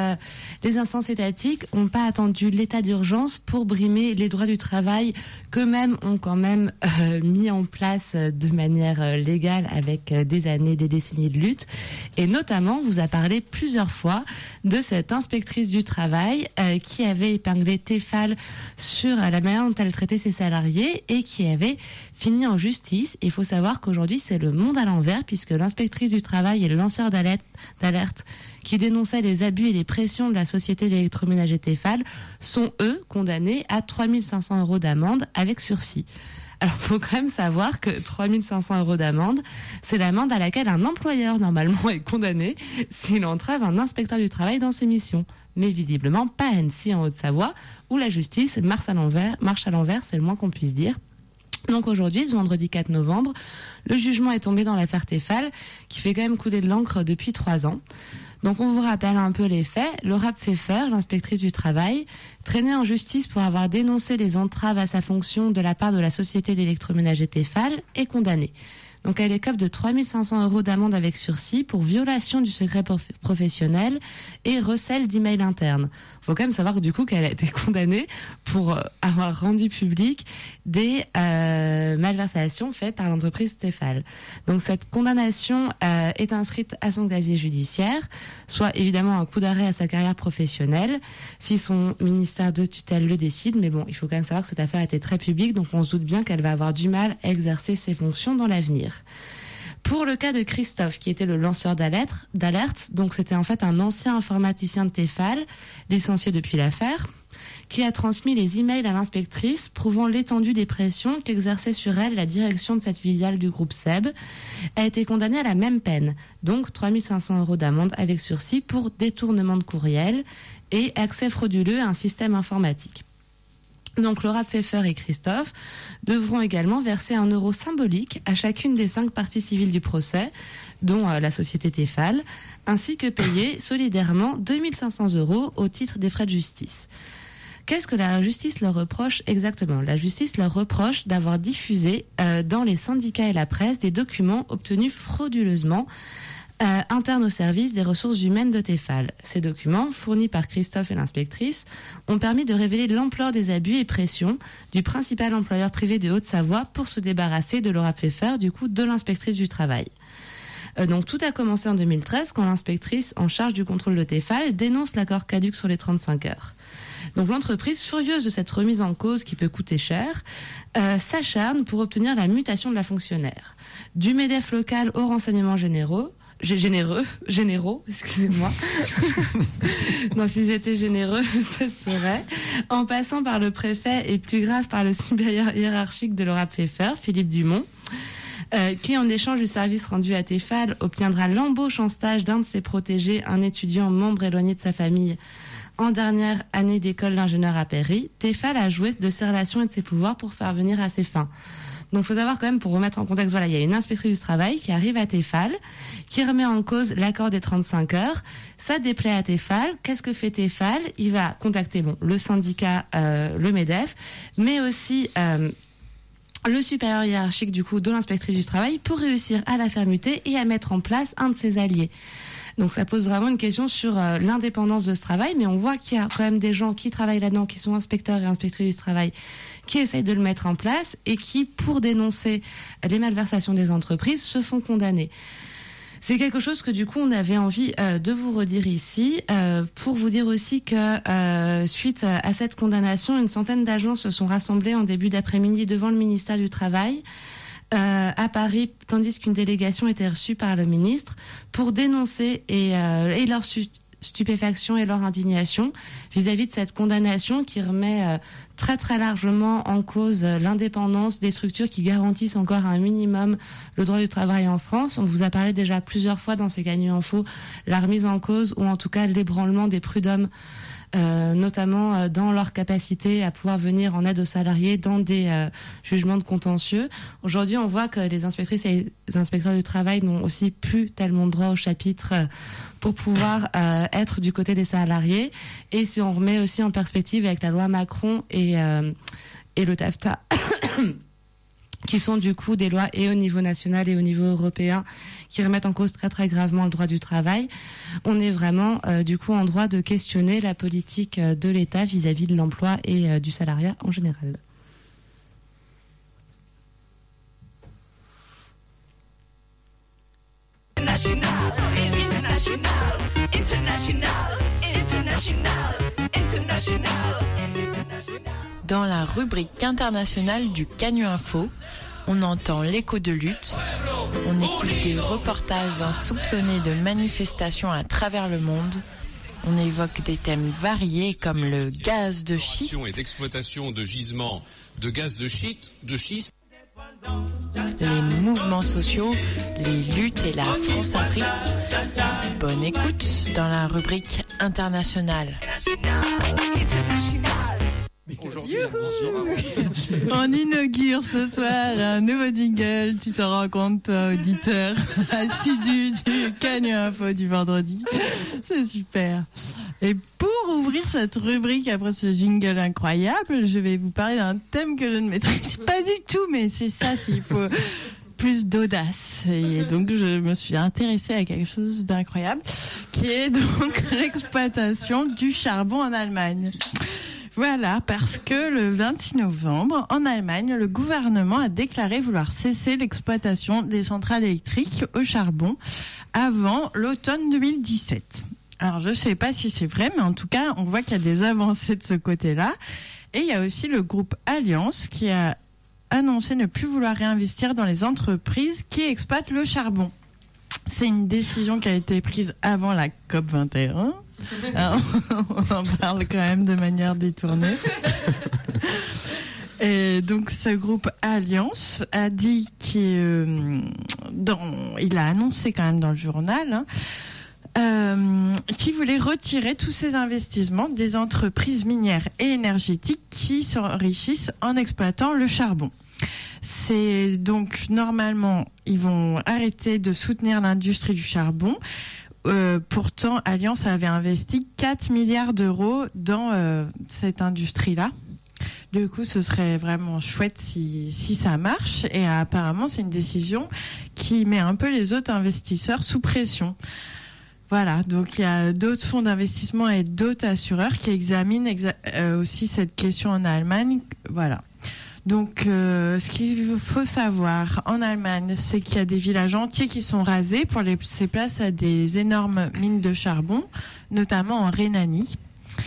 les instances étatiques n'ont pas attendu l'état d'urgence pour brimer les droits du travail qu'eux-mêmes ont quand même mis en place de manière légale avec des années, des décennies de lutte. Et notamment, vous a parlé plusieurs fois de cette inspectrice du travail qui avait épinglé Tefal sur la manière dont elle traitait ses salariés et qui avait fini en justice. Il faut savoir qu'aujourd'hui, c'est le monde à l'envers puisque l'inspectrice du travail et le lanceur d'alerte qui dénonçaient les abus et les pressions de la société d'électroménager Tefal sont, eux, condamnés à 3 500 € d'amende avec sursis. Alors, il faut quand même savoir que 3 500 € d'amende, c'est l'amende à laquelle un employeur, normalement, est condamné s'il entrave un inspecteur du travail dans ses missions. Mais visiblement, pas à Annecy, en Haute-Savoie, où la justice marche à l'envers, c'est le moins qu'on puisse dire. Donc aujourd'hui, ce vendredi 4 novembre, le jugement est tombé dans l'affaire Tefal, qui fait quand même couler de l'encre depuis 3 ans. Donc on vous rappelle un peu les faits. Laura Pfeffer, l'inspectrice du travail, traînée en justice pour avoir dénoncé les entraves à sa fonction de la part de la société d'électroménager Tefal, est condamnée. Donc elle écope de 3 500 € d'amende avec sursis pour violation du secret professionnel et recel d'emails internes. Il faut quand même savoir que du coup qu'elle a été condamnée pour avoir rendu public des malversations faites par l'entreprise Tefal. Donc cette condamnation est inscrite à son casier judiciaire, soit évidemment un coup d'arrêt à sa carrière professionnelle, si son ministère de tutelle le décide. Mais bon, il faut quand même savoir que cette affaire a été très publique, donc on se doute bien qu'elle va avoir du mal à exercer ses fonctions dans l'avenir. Pour le cas de Christophe, qui était le lanceur d'alerte, donc c'était en fait un ancien informaticien de Tefal, licencié depuis l'affaire, qui a transmis les emails à l'inspectrice prouvant l'étendue des pressions qu'exerçait sur elle la direction de cette filiale du groupe SEB, a été condamnée à la même peine, donc 3 500 € d'amende avec sursis pour détournement de courriel et accès frauduleux à un système informatique. Donc Laura Pfeffer et Christophe devront également verser 1 € symbolique à chacune des 5 parties civiles du procès, dont la société Tefal, ainsi que payer solidairement 2 500 € au titre des frais de justice. Qu'est-ce que la justice leur reproche exactement ? La justice leur reproche d'avoir diffusé dans les syndicats et la presse des documents obtenus frauduleusement internes au service des ressources humaines de Tefal. Ces documents, fournis par Christophe et l'inspectrice, ont permis de révéler l'ampleur des abus et pressions du principal employeur privé de Haute-Savoie pour se débarrasser de Laura Pfeffer, du coup de l'inspectrice du travail. Donc tout a commencé en 2013 quand l'inspectrice en charge du contrôle de Tefal dénonce l'accord caduc sur les 35 heures. Donc l'entreprise, furieuse de cette remise en cause qui peut coûter cher, s'acharne pour obtenir la mutation de la fonctionnaire. Du MEDEF local aux renseignements généraux, excusez-moi. Non, si j'étais généreux, ça serait. En passant par le préfet et plus grave par le supérieur hiérarchique de Laura Pfeffer, Philippe Dumont, qui en échange du service rendu à Tefal obtiendra l'embauche en stage d'un de ses protégés, un étudiant membre éloigné de sa famille, en dernière année d'école d'ingénieur à Paris. Tefal a joué de ses relations et de ses pouvoirs pour faire venir à ses fins. Donc il faut savoir quand même, pour remettre en contexte, voilà, il y a une inspectrice du travail qui arrive à Tefal, qui remet en cause l'accord des 35 heures. Ça déplaît à Tefal. Qu'est-ce que fait Tefal ? Il va contacter le syndicat, le MEDEF, mais aussi le supérieur hiérarchique du coup de l'inspectrice du travail pour réussir à la faire muter et à mettre en place un de ses alliés. Donc ça pose vraiment une question sur l'indépendance de ce travail, mais on voit qu'il y a quand même des gens qui travaillent là-dedans, qui sont inspecteurs et inspectrices du travail, qui essayent de le mettre en place et qui, pour dénoncer les malversations des entreprises, se font condamner. C'est quelque chose que du coup on avait envie de vous redire ici, pour vous dire aussi que suite à cette condamnation, une centaine d'agents se sont rassemblés en début d'après-midi devant le ministère du Travail à Paris, tandis qu'une délégation était reçue par le ministre pour dénoncer et leur stupéfaction et leur indignation vis-à-vis de cette condamnation qui remet très très largement en cause l'indépendance des structures qui garantissent encore un minimum le droit du travail en France. On vous a parlé déjà plusieurs fois dans ces Canu Info la remise en cause ou en tout cas l'ébranlement des prud'hommes, notamment dans leur capacité à pouvoir venir en aide aux salariés dans des jugements de contentieux. Aujourd'hui, on voit que les inspectrices et les inspecteurs du travail n'ont aussi plus tellement droit au chapitre pour pouvoir être du côté des salariés. Et si on remet aussi en perspective avec la loi Macron et le TAFTA, qui sont du coup des lois et au niveau national et au niveau européen qui remettent en cause très très gravement le droit du travail, on est vraiment du coup en droit de questionner la politique de l'État vis-à-vis de l'emploi et du salariat en général. Dans la rubrique internationale du Canu Info, on entend l'écho de lutte, on écoute des reportages insoupçonnés de manifestations à travers le monde, on évoque des thèmes variés comme le gaz de schiste et d'exploitation de gisements de gaz de schiste, les mouvements sociaux, les luttes et la France-Afrique. Bonne écoute dans la rubrique internationale. On inaugure ce soir un nouveau jingle. Tu t'en rends compte, toi, auditeur assidu du Canu Info du vendredi. C'est super. Et pour ouvrir cette rubrique après ce jingle incroyable, je vais vous parler d'un thème que je ne maîtrise pas du tout, mais c'est ça, il faut plus d'audace. Et donc, je me suis intéressée à quelque chose d'incroyable, qui est donc l'exploitation du charbon en Allemagne. Voilà, parce que le 26 novembre, en Allemagne, le gouvernement a déclaré vouloir cesser l'exploitation des centrales électriques au charbon avant l'automne 2017. Alors, je ne sais pas si c'est vrai, mais en tout cas, on voit qu'il y a des avancées de ce côté-là. Et il y a aussi le groupe Allianz qui a annoncé ne plus vouloir réinvestir dans les entreprises qui exploitent le charbon. C'est une décision qui a été prise avant la COP21. On en parle quand même de manière détournée. Et donc ce groupe Alliance a dit il a annoncé quand même dans le journal qui voulait retirer tous ces investissements des entreprises minières et énergétiques qui s'enrichissent en exploitant le charbon. C'est donc normalement ils vont arrêter de soutenir l'industrie du charbon. Pourtant, Alliance avait investi 4 milliards d'euros dans cette industrie-là. Du coup, ce serait vraiment chouette si ça marche. Et apparemment, c'est une décision qui met un peu les autres investisseurs sous pression. Voilà, donc il y a d'autres fonds d'investissement et d'autres assureurs qui examinent aussi cette question en Allemagne. Voilà. Donc, ce qu'il faut savoir en Allemagne, c'est qu'il y a des villages entiers qui sont rasés pour laisser place à des énormes mines de charbon, notamment en Rhénanie.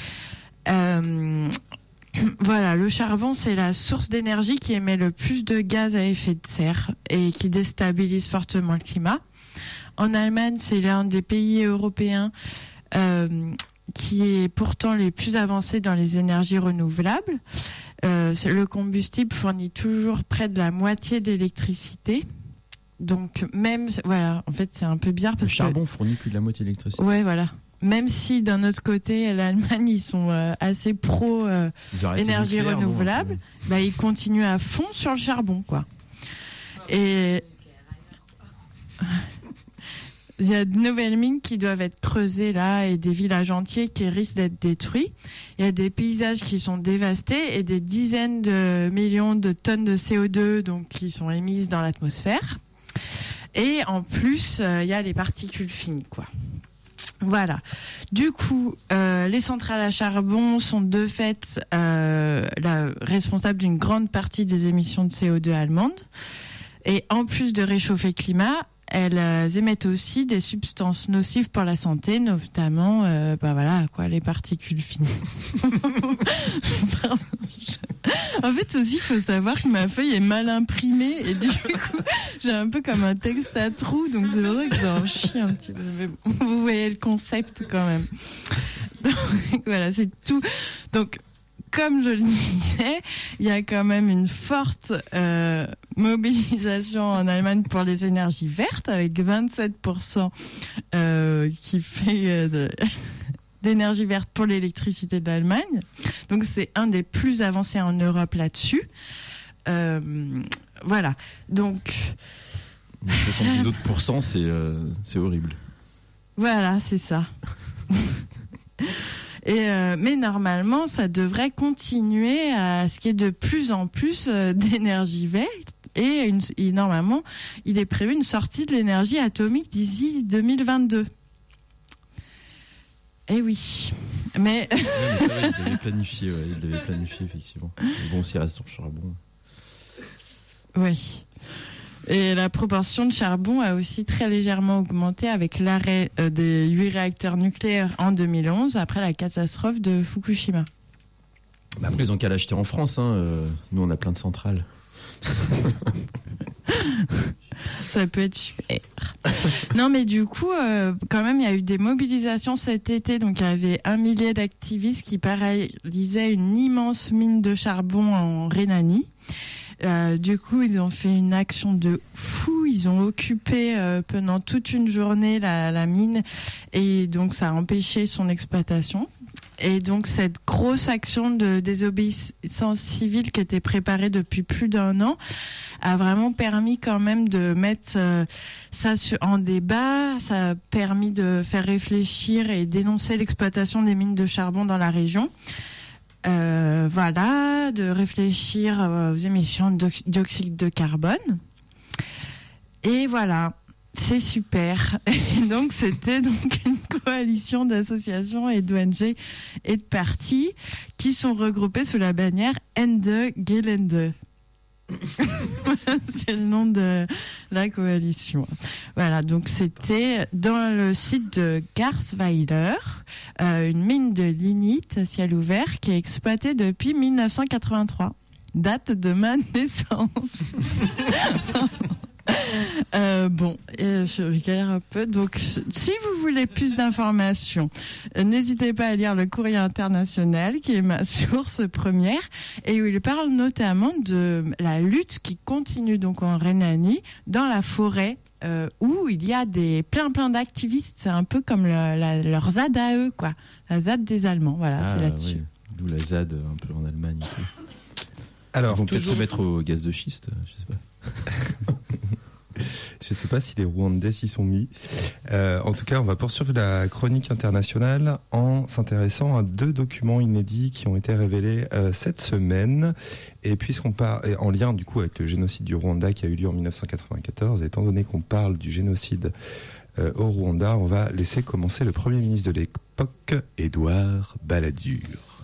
Voilà, le charbon, c'est la source d'énergie qui émet le plus de gaz à effet de serre et qui déstabilise fortement le climat. En Allemagne, c'est l'un des pays européens qui est pourtant les plus avancés dans les énergies renouvelables. Le combustible fournit toujours près de la moitié de l'électricité. Donc même, voilà, en fait, c'est un peu bizarre parce que... Le charbon fournit plus de la moitié de l'électricité. Ouais, voilà. Même si d'un autre côté, l'Allemagne, ils sont assez pro énergie renouvelable, ils continuent à fond sur le charbon, quoi. Et il y a de nouvelles mines qui doivent être creusées là et des villages entiers qui risquent d'être détruits. Il y a des paysages qui sont dévastés et des dizaines de millions de tonnes de CO2 donc, qui sont émises dans l'atmosphère. Et en plus, il y a les particules fines, quoi. Voilà. Du coup, les centrales à charbon sont de fait responsables d'une grande partie des émissions de CO2 allemandes. Et en plus de réchauffer le climat, elles émettent aussi des substances nocives pour la santé, notamment les particules fines. Pardon. En fait, aussi, il faut savoir que ma feuille est mal imprimée et du coup, j'ai un peu comme un texte à trous, donc c'est pour ça que j'en chie un petit peu. Mais bon, vous voyez le concept quand même. Donc, voilà, c'est tout. Donc, comme je le disais, il y a quand même une forte mobilisation en Allemagne pour les énergies vertes, avec 27% qui fait d'énergie verte pour l'électricité de l'Allemagne. Donc c'est un des plus avancés en Europe là-dessus. Voilà. Donc 70 autres pourcents, c'est horrible. Voilà, c'est ça. Mais normalement, ça devrait continuer à ce qu'il y ait de plus en plus d'énergie verte. Et normalement, il est prévu une sortie de l'énergie atomique d'ici 2022. Eh oui. Mais c'est vrai, il devait planifier, effectivement. Mais bon, s'il reste sur le charbon. Oui. Et la proportion de charbon a aussi très légèrement augmenté avec l'arrêt des 8 réacteurs nucléaires en 2011, après la catastrophe de Fukushima. Après, ils ont qu'à l'acheter en France. Nous, on a plein de centrales. Ça peut être super. Non, mais du coup, quand même, il y a eu des mobilisations cet été. Donc, il y avait 1 millier d'activistes qui paralysaient une immense mine de charbon en Rhénanie. Du coup, ils ont fait une action de fou. Ils ont occupé pendant toute une journée la mine et donc ça a empêché son exploitation. Et donc cette grosse action de désobéissance civile qui était préparée depuis plus d'1 an a vraiment permis quand même de mettre ça en débat. Ça a permis de faire réfléchir et dénoncer l'exploitation des mines de charbon dans la région. Voilà, de réfléchir aux émissions de dioxyde de carbone. Et voilà, c'est super. Et donc, c'était donc une coalition d'associations et d'ONG et de partis qui sont regroupés sous la bannière Ende Gelände. C'est le nom de la coalition. Voilà, donc c'était dans le site de Garsweiler, une mine de lignite à ciel ouvert qui est exploitée depuis 1983, date de ma naissance. Je galère un peu. Donc, si vous voulez plus d'informations, n'hésitez pas à lire le Courrier International, qui est ma source première, et où il parle notamment de la lutte qui continue donc en Rhénanie, dans la forêt, où il y a plein d'activistes. C'est un peu comme leur ZAD à eux, quoi. La ZAD des Allemands. Voilà, c'est là-dessus. Oui. D'où la ZAD un peu en Allemagne. Alors, ils vont peut-être se mettre au gaz de schiste, je sais pas. Je ne sais pas si les Rwandais s'y sont mis. En tout cas, on va poursuivre la chronique internationale en s'intéressant à 2 documents inédits qui ont été révélés cette semaine. Et puisqu'on parle, en lien du coup avec le génocide du Rwanda qui a eu lieu en 1994, étant donné qu'on parle du génocide au Rwanda, on va laisser commencer le Premier ministre de l'époque, Édouard Balladur.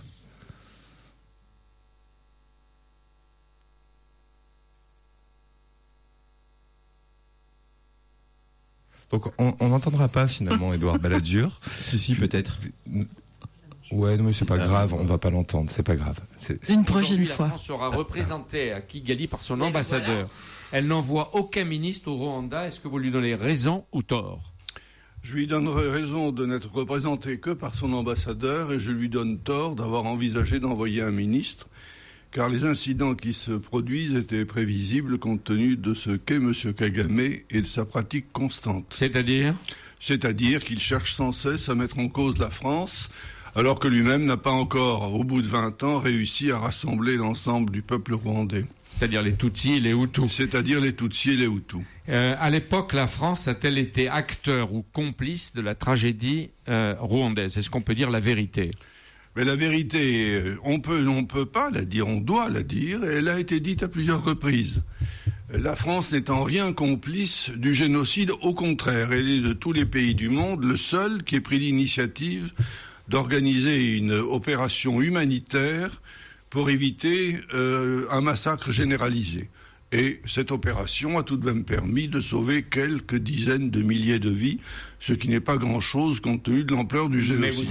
Donc on n'entendra pas finalement Édouard Balladur. Si, peut-être. Ouais, mais c'est pas grave, on va pas l'entendre, c'est pas grave. Une prochaine fois. La France sera représentée à Kigali par son ambassadeur. Elle n'envoie aucun ministre au Rwanda. Est-ce que vous lui donnez raison ou tort ? Je lui donnerai raison de n'être représenté que par son ambassadeur et je lui donne tort d'avoir envisagé d'envoyer un ministre, car les incidents qui se produisent étaient prévisibles compte tenu de ce qu'est M. Kagame et de sa pratique constante. C'est-à-dire qu'il cherche sans cesse à mettre en cause la France, alors que lui-même n'a pas encore, au bout de 20 ans, réussi à rassembler l'ensemble du peuple rwandais. C'est-à-dire les Tutsis et les Hutus. C'est-à-dire les Tutsis et les Hutus. À l'époque, la France a-t-elle été acteur ou complice de la tragédie rwandaise ? Est-ce qu'on peut dire la vérité ? Mais la vérité, on peut pas la dire, on doit la dire, et elle a été dite à plusieurs reprises. La France n'est en rien complice du génocide, au contraire, elle est de tous les pays du monde le seul qui ait pris l'initiative d'organiser une opération humanitaire pour éviter un massacre généralisé. Et cette opération a tout de même permis de sauver quelques dizaines de milliers de vies, ce qui n'est pas grand-chose compte tenu de l'ampleur du génocide.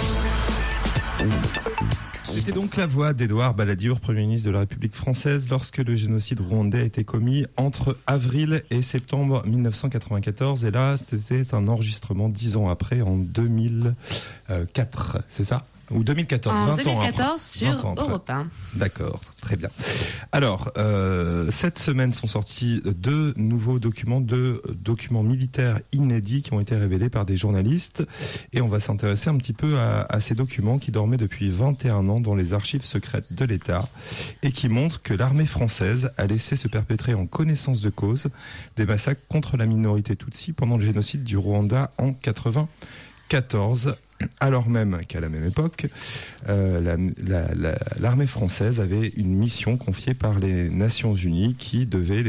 C'était donc la voix d'Édouard Balladur, Premier ministre de la République française, lorsque le génocide rwandais a été commis entre avril et septembre 1994. Et là, c'était un enregistrement 10 ans après, en 2004, c'est ça ? Ou 2014, en 20 2014 ans sur Europe 1. D'accord, très bien. Alors, cette semaine sont sortis 2 nouveaux documents, 2 documents militaires inédits qui ont été révélés par des journalistes. Et on va s'intéresser un petit peu à ces documents qui dormaient depuis 21 ans dans les archives secrètes de l'État et qui montrent que l'armée française a laissé se perpétrer en connaissance de cause des massacres contre la minorité Tutsi pendant le génocide du Rwanda en 1994. Alors même qu'à la même époque, l'armée française avait une mission confiée par les Nations Unies qui devait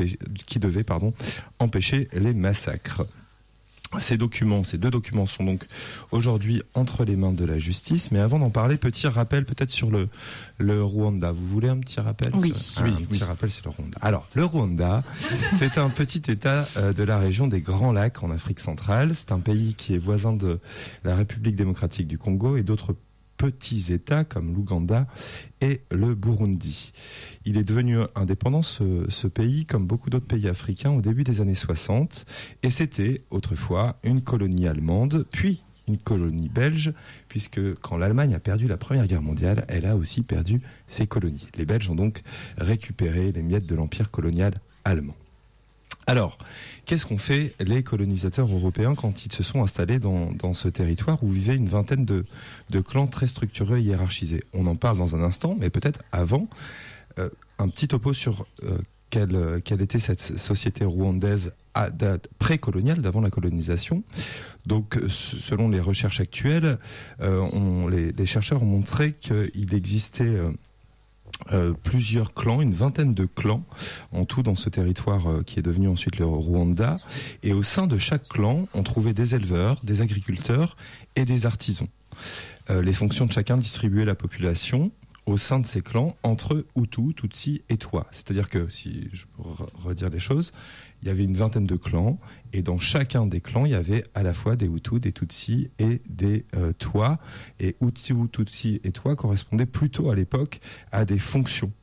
empêcher les massacres. Ces 2 documents sont donc aujourd'hui entre les mains de la justice. Mais avant d'en parler, petit rappel peut-être sur le Rwanda. Vous voulez un petit rappel ? Oui. Petit rappel sur le Rwanda. Alors, le Rwanda, c'est un petit État de la région des Grands Lacs en Afrique centrale. C'est un pays qui est voisin de la République démocratique du Congo et d'autres petits États comme l'Ouganda et le Burundi. Il est devenu indépendant, ce pays, comme beaucoup d'autres pays africains, au début des années 60. Et c'était autrefois une colonie allemande, puis une colonie belge, puisque quand l'Allemagne a perdu la Première Guerre mondiale, elle a aussi perdu ses colonies. Les Belges ont donc récupéré les miettes de l'empire colonial allemand. Alors, qu'est-ce qu'ont fait les colonisateurs européens quand ils se sont installés dans ce territoire où vivaient une vingtaine de clans très structurés et hiérarchisés ? On en parle dans un instant, mais peut-être avant, un petit topo sur quelle était cette société rwandaise pré-coloniale, d'avant la colonisation. Donc, selon les recherches actuelles, les chercheurs ont montré qu'il existait plusieurs clans, une vingtaine de clans en tout dans ce territoire qui est devenu ensuite le Rwanda. Et au sein de chaque clan, on trouvait des éleveurs, des agriculteurs et des artisans. Les fonctions de chacun distribuaient la population au sein de ces clans entre Hutu, Tutsi et Twa. C'est-à-dire que, si je peux redire les choses, il y avait une vingtaine de clans et dans chacun des clans, il y avait à la fois des Hutus, des Tutsis et des Twa. Et Hutu, Tutsi et Twa correspondaient plutôt à l'époque à des fonctions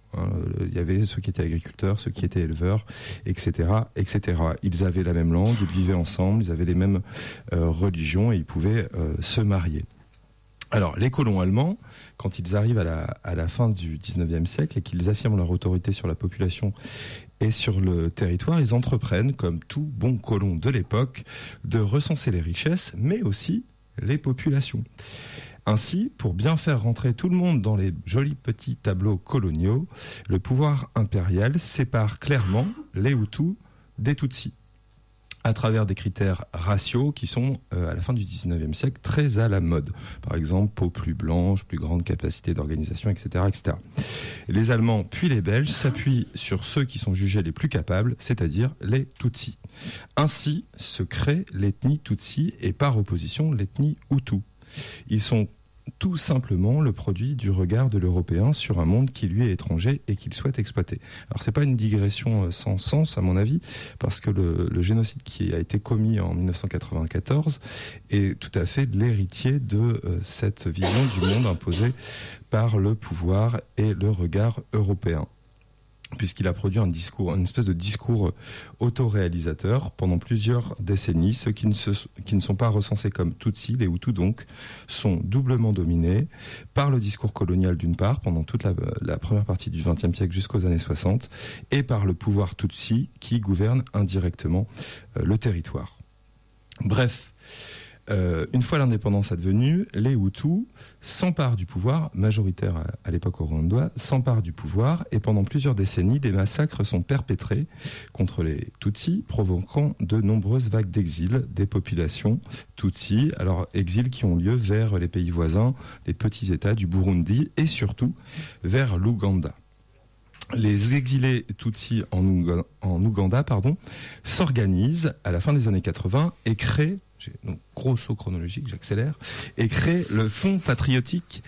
Il y avait ceux qui étaient agriculteurs, ceux qui étaient éleveurs, etc., etc. Ils avaient la même langue, ils vivaient ensemble, ils avaient les mêmes religions et ils pouvaient se marier. Alors, les colons allemands, quand ils arrivent à la fin du 19e siècle et qu'ils affirment leur autorité sur la population et sur le territoire, ils entreprennent, comme tout bon colon de l'époque, de recenser les richesses, mais aussi les populations. Ainsi, pour bien faire rentrer tout le monde dans les jolis petits tableaux coloniaux, le pouvoir impérial sépare clairement les Hutus des Tutsis, à travers des critères raciaux qui sont, à la fin du 19e siècle, très à la mode. Par exemple, peau plus blanche, plus grande capacité d'organisation, etc., etc. Les Allemands, puis les Belges, s'appuient sur ceux qui sont jugés les plus capables, c'est-à-dire les Tutsis. Ainsi se crée l'ethnie Tutsi et par opposition l'ethnie Hutu. Ils sont tout simplement le produit du regard de l'Européen sur un monde qui lui est étranger et qu'il souhaite exploiter. Alors c'est pas une digression sans sens à mon avis, parce que le génocide qui a été commis en 1994 est tout à fait l'héritier de cette vision du monde imposée par le pouvoir et le regard européen, puisqu'il a produit une espèce de discours autoréalisateur pendant plusieurs décennies. Ceux qui ne sont pas recensés comme Tutsis, les Hutus donc, sont doublement dominés par le discours colonial d'une part, pendant toute la première partie du XXe siècle jusqu'aux années 60, et par le pouvoir Tutsi qui gouverne indirectement le territoire. Bref, une fois l'indépendance advenue, les Hutus s'emparent du pouvoir, majoritaire à l'époque au Rwanda, s'emparent du pouvoir et pendant plusieurs décennies, des massacres sont perpétrés contre les Tutsis, provoquant de nombreuses vagues d'exil des populations Tutsis. Alors exil qui ont lieu vers les pays voisins, les petits États du Burundi et surtout vers l'Ouganda. Les exilés Tutsis en Ouganda s'organisent à la fin des années 80 et créent, donc gros saut chronologique, j'accélère, et crée le Front patriotique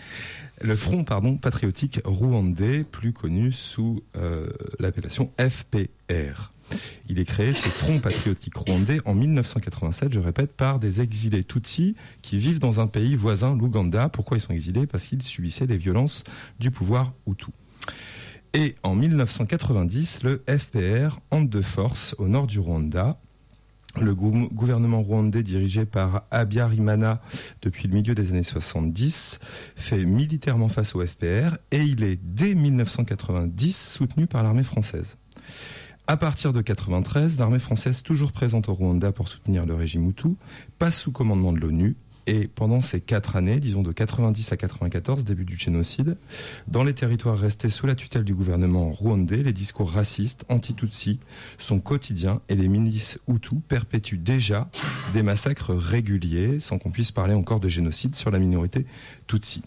rwandais, plus connu sous l'appellation FPR. Il est créé, ce Front patriotique rwandais, en 1987, je répète, par des exilés Tutsis qui vivent dans un pays voisin, l'Ouganda. Pourquoi ils sont exilés ? Parce qu'ils subissaient les violences du pouvoir Hutu. Et en 1990, le FPR entre de force au nord du Rwanda. Le gouvernement rwandais dirigé par Habyarimana depuis le milieu des années 70 fait militairement face au FPR et il est dès 1990 soutenu par l'armée française. À partir de 1993, l'armée française, toujours présente au Rwanda pour soutenir le régime Hutu, passe sous commandement de l'ONU. Et pendant ces 4 années, disons de 90 à 94, début du génocide, dans les territoires restés sous la tutelle du gouvernement rwandais, les discours racistes, anti-Tutsis sont quotidiens et les milices Hutus perpétuent déjà des massacres réguliers, sans qu'on puisse parler encore de génocide sur la minorité Tutsi.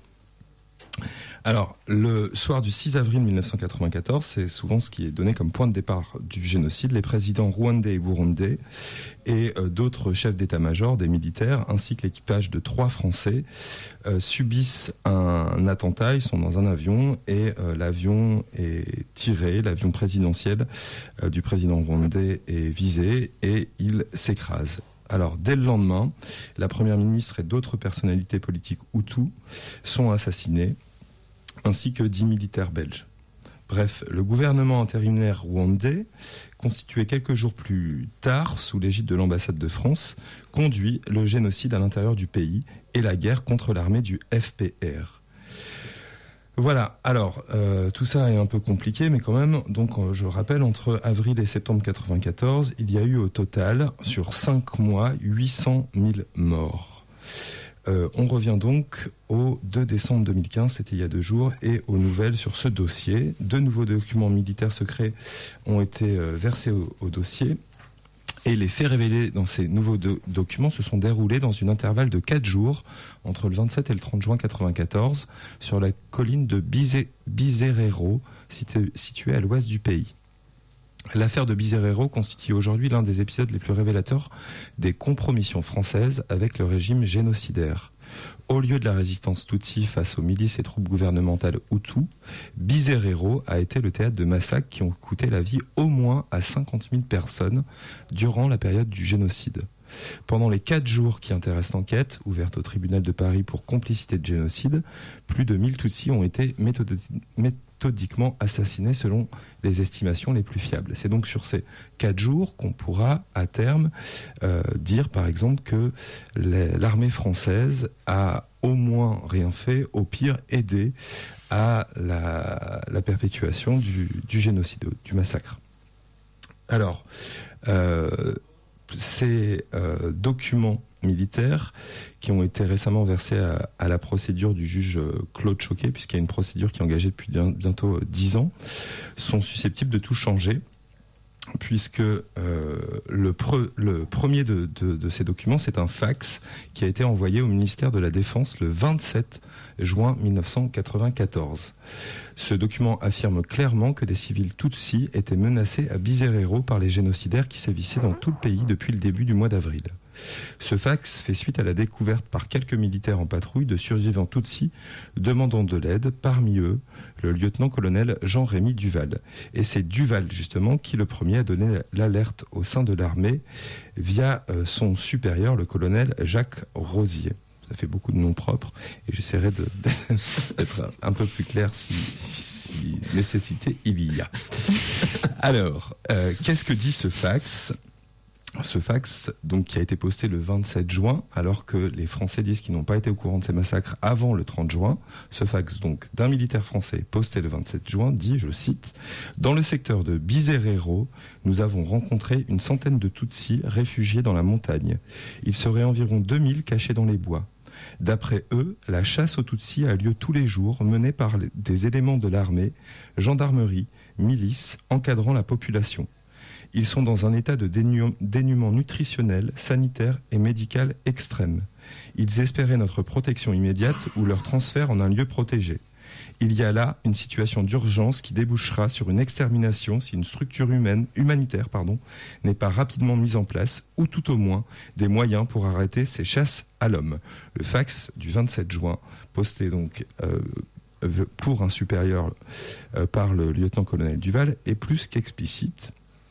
Alors, le soir du 6 avril 1994, c'est souvent ce qui est donné comme point de départ du génocide. Les présidents rwandais et burundais et d'autres chefs d'état-major, des militaires, ainsi que l'équipage de 3 Français, subissent un attentat. Ils sont dans un avion et l'avion est tiré, l'avion présidentiel du président rwandais est visé et il s'écrase. Alors, dès le lendemain, la première ministre et d'autres personnalités politiques Hutus sont assassinés, ainsi que 10 militaires belges. Bref, le gouvernement intérimaire rwandais, constitué quelques jours plus tard sous l'égide de l'ambassade de France, conduit le génocide à l'intérieur du pays et la guerre contre l'armée du FPR. Voilà, alors tout ça est un peu compliqué, mais quand même, donc je rappelle, entre avril et septembre 1994, il y a eu au total, sur 5 mois, 800 000 morts. On revient donc au 2 décembre 2015, c'était il y a 2 jours, et aux nouvelles sur ce dossier. 2 nouveaux documents militaires secrets ont été versés au dossier. Et les faits révélés dans ces nouveaux documents se sont déroulés dans une intervalle de 4 jours, entre le 27 et le 30 juin 1994, sur la colline de Bizerero, située à l'ouest du pays. L'affaire de Bizerero constitue aujourd'hui l'un des épisodes les plus révélateurs des compromissions françaises avec le régime génocidaire. Au lieu de la résistance Tutsi face aux milices et troupes gouvernementales Hutus, Bizerero a été le théâtre de massacres qui ont coûté la vie au moins à 50 000 personnes durant la période du génocide. Pendant les 4 jours qui intéressent l'enquête, ouverte au tribunal de Paris pour complicité de génocide, plus de 1000 Tutsis ont été méthodiquement méthodiquement assassinés selon les estimations les plus fiables. C'est donc sur ces 4 jours qu'on pourra à terme dire par exemple que l'armée française a au moins rien fait, au pire aidé à la perpétuation du génocide, du massacre. Alors, ces documents militaires qui ont été récemment versés à la procédure du juge Claude Choquet, puisqu'il y a une procédure qui est engagée depuis bientôt 10 ans, sont susceptibles de tout changer, puisque le premier de ces documents, c'est un fax qui a été envoyé au ministère de la Défense le 27 juin 1994. Ce document affirme clairement que des civils Tutsis étaient menacés à Biserero par les génocidaires qui sévissaient dans tout le pays depuis le début du mois d'avril. Ce fax fait suite à la découverte par quelques militaires en patrouille de survivants Tutsis demandant de l'aide, parmi eux le lieutenant-colonel Jean-Rémy Duval. Et c'est Duval justement qui le premier a donné l'alerte au sein de l'armée via son supérieur, le colonel Jacques Rosier. Ça fait beaucoup de noms propres et j'essaierai d'être un peu plus clair si nécessité il y a. Alors, qu'est-ce que dit ce fax ? Ce fax, donc, qui a été posté le 27 juin, alors que les Français disent qu'ils n'ont pas été au courant de ces massacres avant le 30 juin. Ce fax, donc, d'un militaire français posté le 27 juin, dit, je cite, « Dans le secteur de Biserero, nous avons rencontré une centaine de Tutsis réfugiés dans la montagne. Il serait environ 2000 cachés dans les bois. D'après eux, la chasse aux Tutsis a lieu tous les jours, menée par des éléments de l'armée, gendarmerie, milice, encadrant la population. Ils sont dans un état de dénuement nutritionnel, sanitaire et médical extrême. Ils espéraient notre protection immédiate ou leur transfert en un lieu protégé. Il y a là une situation d'urgence qui débouchera sur une extermination si une structure humanitaire n'est pas rapidement mise en place, ou tout au moins des moyens pour arrêter ces chasses à l'homme. » Le fax du 27 juin, posté donc pour un supérieur par le lieutenant-colonel Duval, est plus qu'explicite.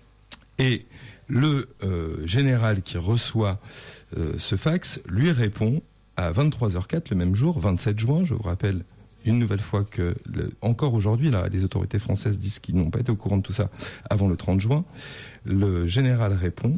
Et le général qui reçoit ce fax lui répond à 23h04 le même jour, 27 juin, je vous rappelle une nouvelle fois que, encore aujourd'hui, là, les autorités françaises disent qu'ils n'ont pas été au courant de tout ça avant le 30 juin. Le général répond,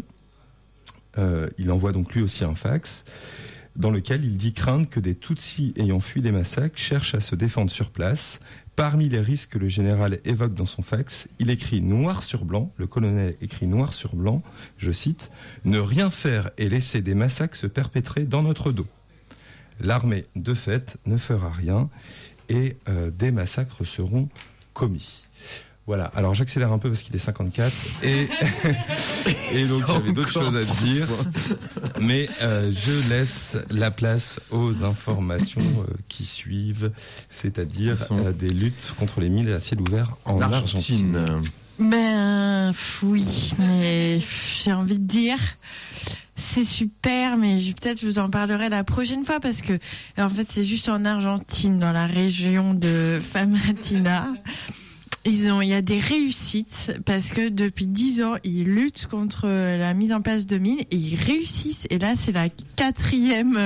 il envoie donc lui aussi un fax, dans lequel il dit craindre que des Tutsis ayant fui les massacres cherchent à se défendre sur place. Parmi les risques que le général évoque dans son fax, il écrit noir sur blanc, le colonel écrit noir sur blanc, je cite, « Ne rien faire et laisser des massacres se perpétrer dans notre dos. L'armée, de fait, ne fera rien et des massacres seront commis. » Voilà, alors j'accélère un peu parce qu'il est 54 et donc j'avais d'autres choses à dire, mais je laisse la place aux informations qui suivent, c'est-à-dire des luttes contre les mines à ciel ouvert en Argentine. Ben oui, mais j'ai envie de dire, c'est super, mais peut-être je vous en parlerai la prochaine fois parce que en fait c'est juste en Argentine, dans la région de Famatina. Il y a des réussites parce que depuis 10 ans, ils luttent contre la mise en place de mines et ils réussissent. Et là, c'est la quatrième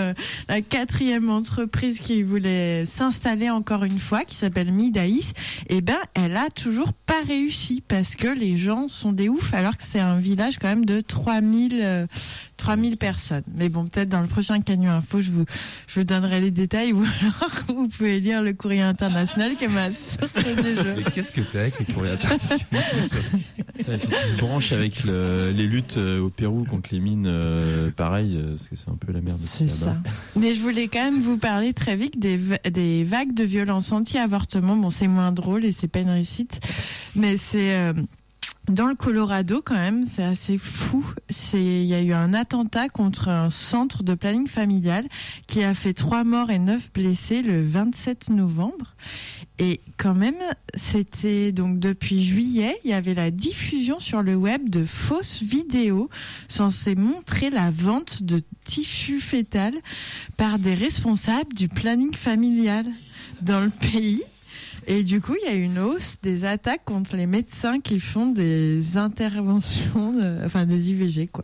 entreprise qui voulait s'installer encore une fois, qui s'appelle Midaïs. Et ben, elle a toujours pas réussi parce que les gens sont des oufs alors que c'est un village quand même de 3000 personnes. Mais bon, peut-être dans le prochain Canyon Info, je vous donnerai les détails ou alors vous pouvez lire le Courrier International qui est ma source de jeu. Mais qu'est-ce que t'as avec le Courrier International? Il faut qu'ils se branchent avec les luttes au Pérou contre les mines, pareil, parce que c'est un peu la merde aussi là-bas. Ça. Mais je voulais quand même vous parler très vite des vagues de violence anti-avortement. Bon, c'est moins drôle et c'est pas une réussite, mais c'est... Dans le Colorado, quand même, c'est assez fou. Il y a eu un attentat contre un centre de planning familial qui a fait 3 morts et 9 blessés le 27 novembre. Et quand même, c'était donc depuis juillet, il y avait la diffusion sur le web de fausses vidéos censées montrer la vente de tissu fœtal par des responsables du planning familial dans le pays. Et du coup, il y a une hausse des attaques contre les médecins qui font des interventions, des IVG, quoi.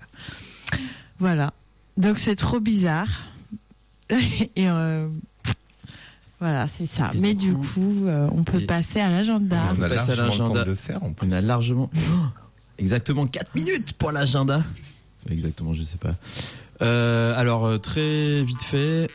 Voilà. Donc, c'est trop bizarre. Et Voilà, c'est ça. Et Mais du du coup, on peut passer à l'agenda. On a passe à largement le temps l'agenda. de le faire. En plus. On a largement. Exactement 4 minutes pour l'agenda. Exactement, je sais pas. Alors, très vite fait.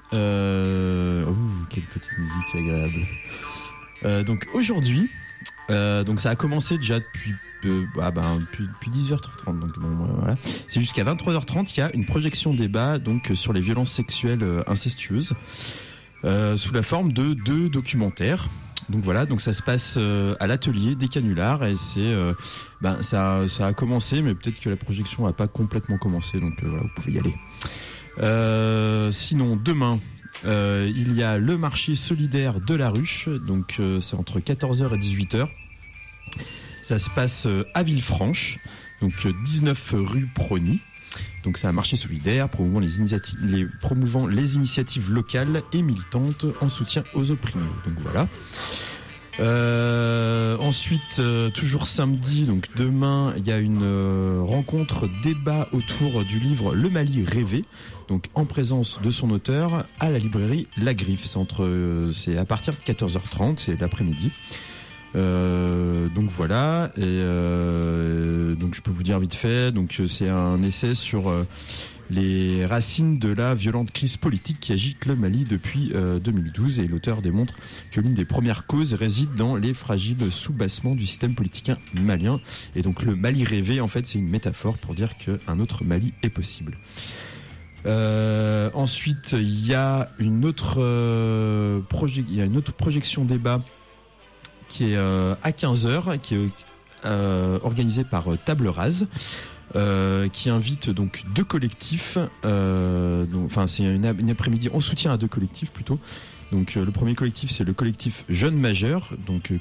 Quelle petite musique agréable. Donc, aujourd'hui, donc ça a commencé déjà depuis 10h30. Donc, voilà. C'est jusqu'à 23h30 qu'il y a une projection débat donc, sur les violences sexuelles incestueuses sous la forme de 2 documentaires. Donc voilà, donc ça se passe à l'atelier des Canulars et c'est ça a commencé, mais peut-être que la projection n'a pas complètement commencé, donc voilà, vous pouvez y aller. Sinon, demain, il y a le marché solidaire de la Ruche, donc c'est entre 14h et 18h. Ça se passe à Villefranche, donc 19 rue Prony. Donc c'est un marché solidaire promouvant les initiatives locales et militantes en soutien aux opprimés. Donc voilà. Ensuite, toujours samedi, donc demain, il y a une rencontre débat autour du livre Le Mali rêvé, donc en présence de son auteur à la librairie La Griffe. C'est à partir de 14h30, c'est l'après-midi. Donc voilà, et donc je peux vous dire vite fait, donc c'est un essai sur les racines de la violente crise politique qui agite le Mali depuis 2012, et l'auteur démontre que l'une des premières causes réside dans les fragiles soubassements du système politique malien, et donc le Mali rêvé en fait c'est une métaphore pour dire qu'un autre Mali est possible. Ensuite il y a une autre projection débat qui est à 15h, qui est organisée par Table Rase, qui invite donc 2 collectifs. C'est une après-midi en soutien à 2 collectifs plutôt. Donc le premier collectif, c'est le collectif Jeunes Majeurs, donc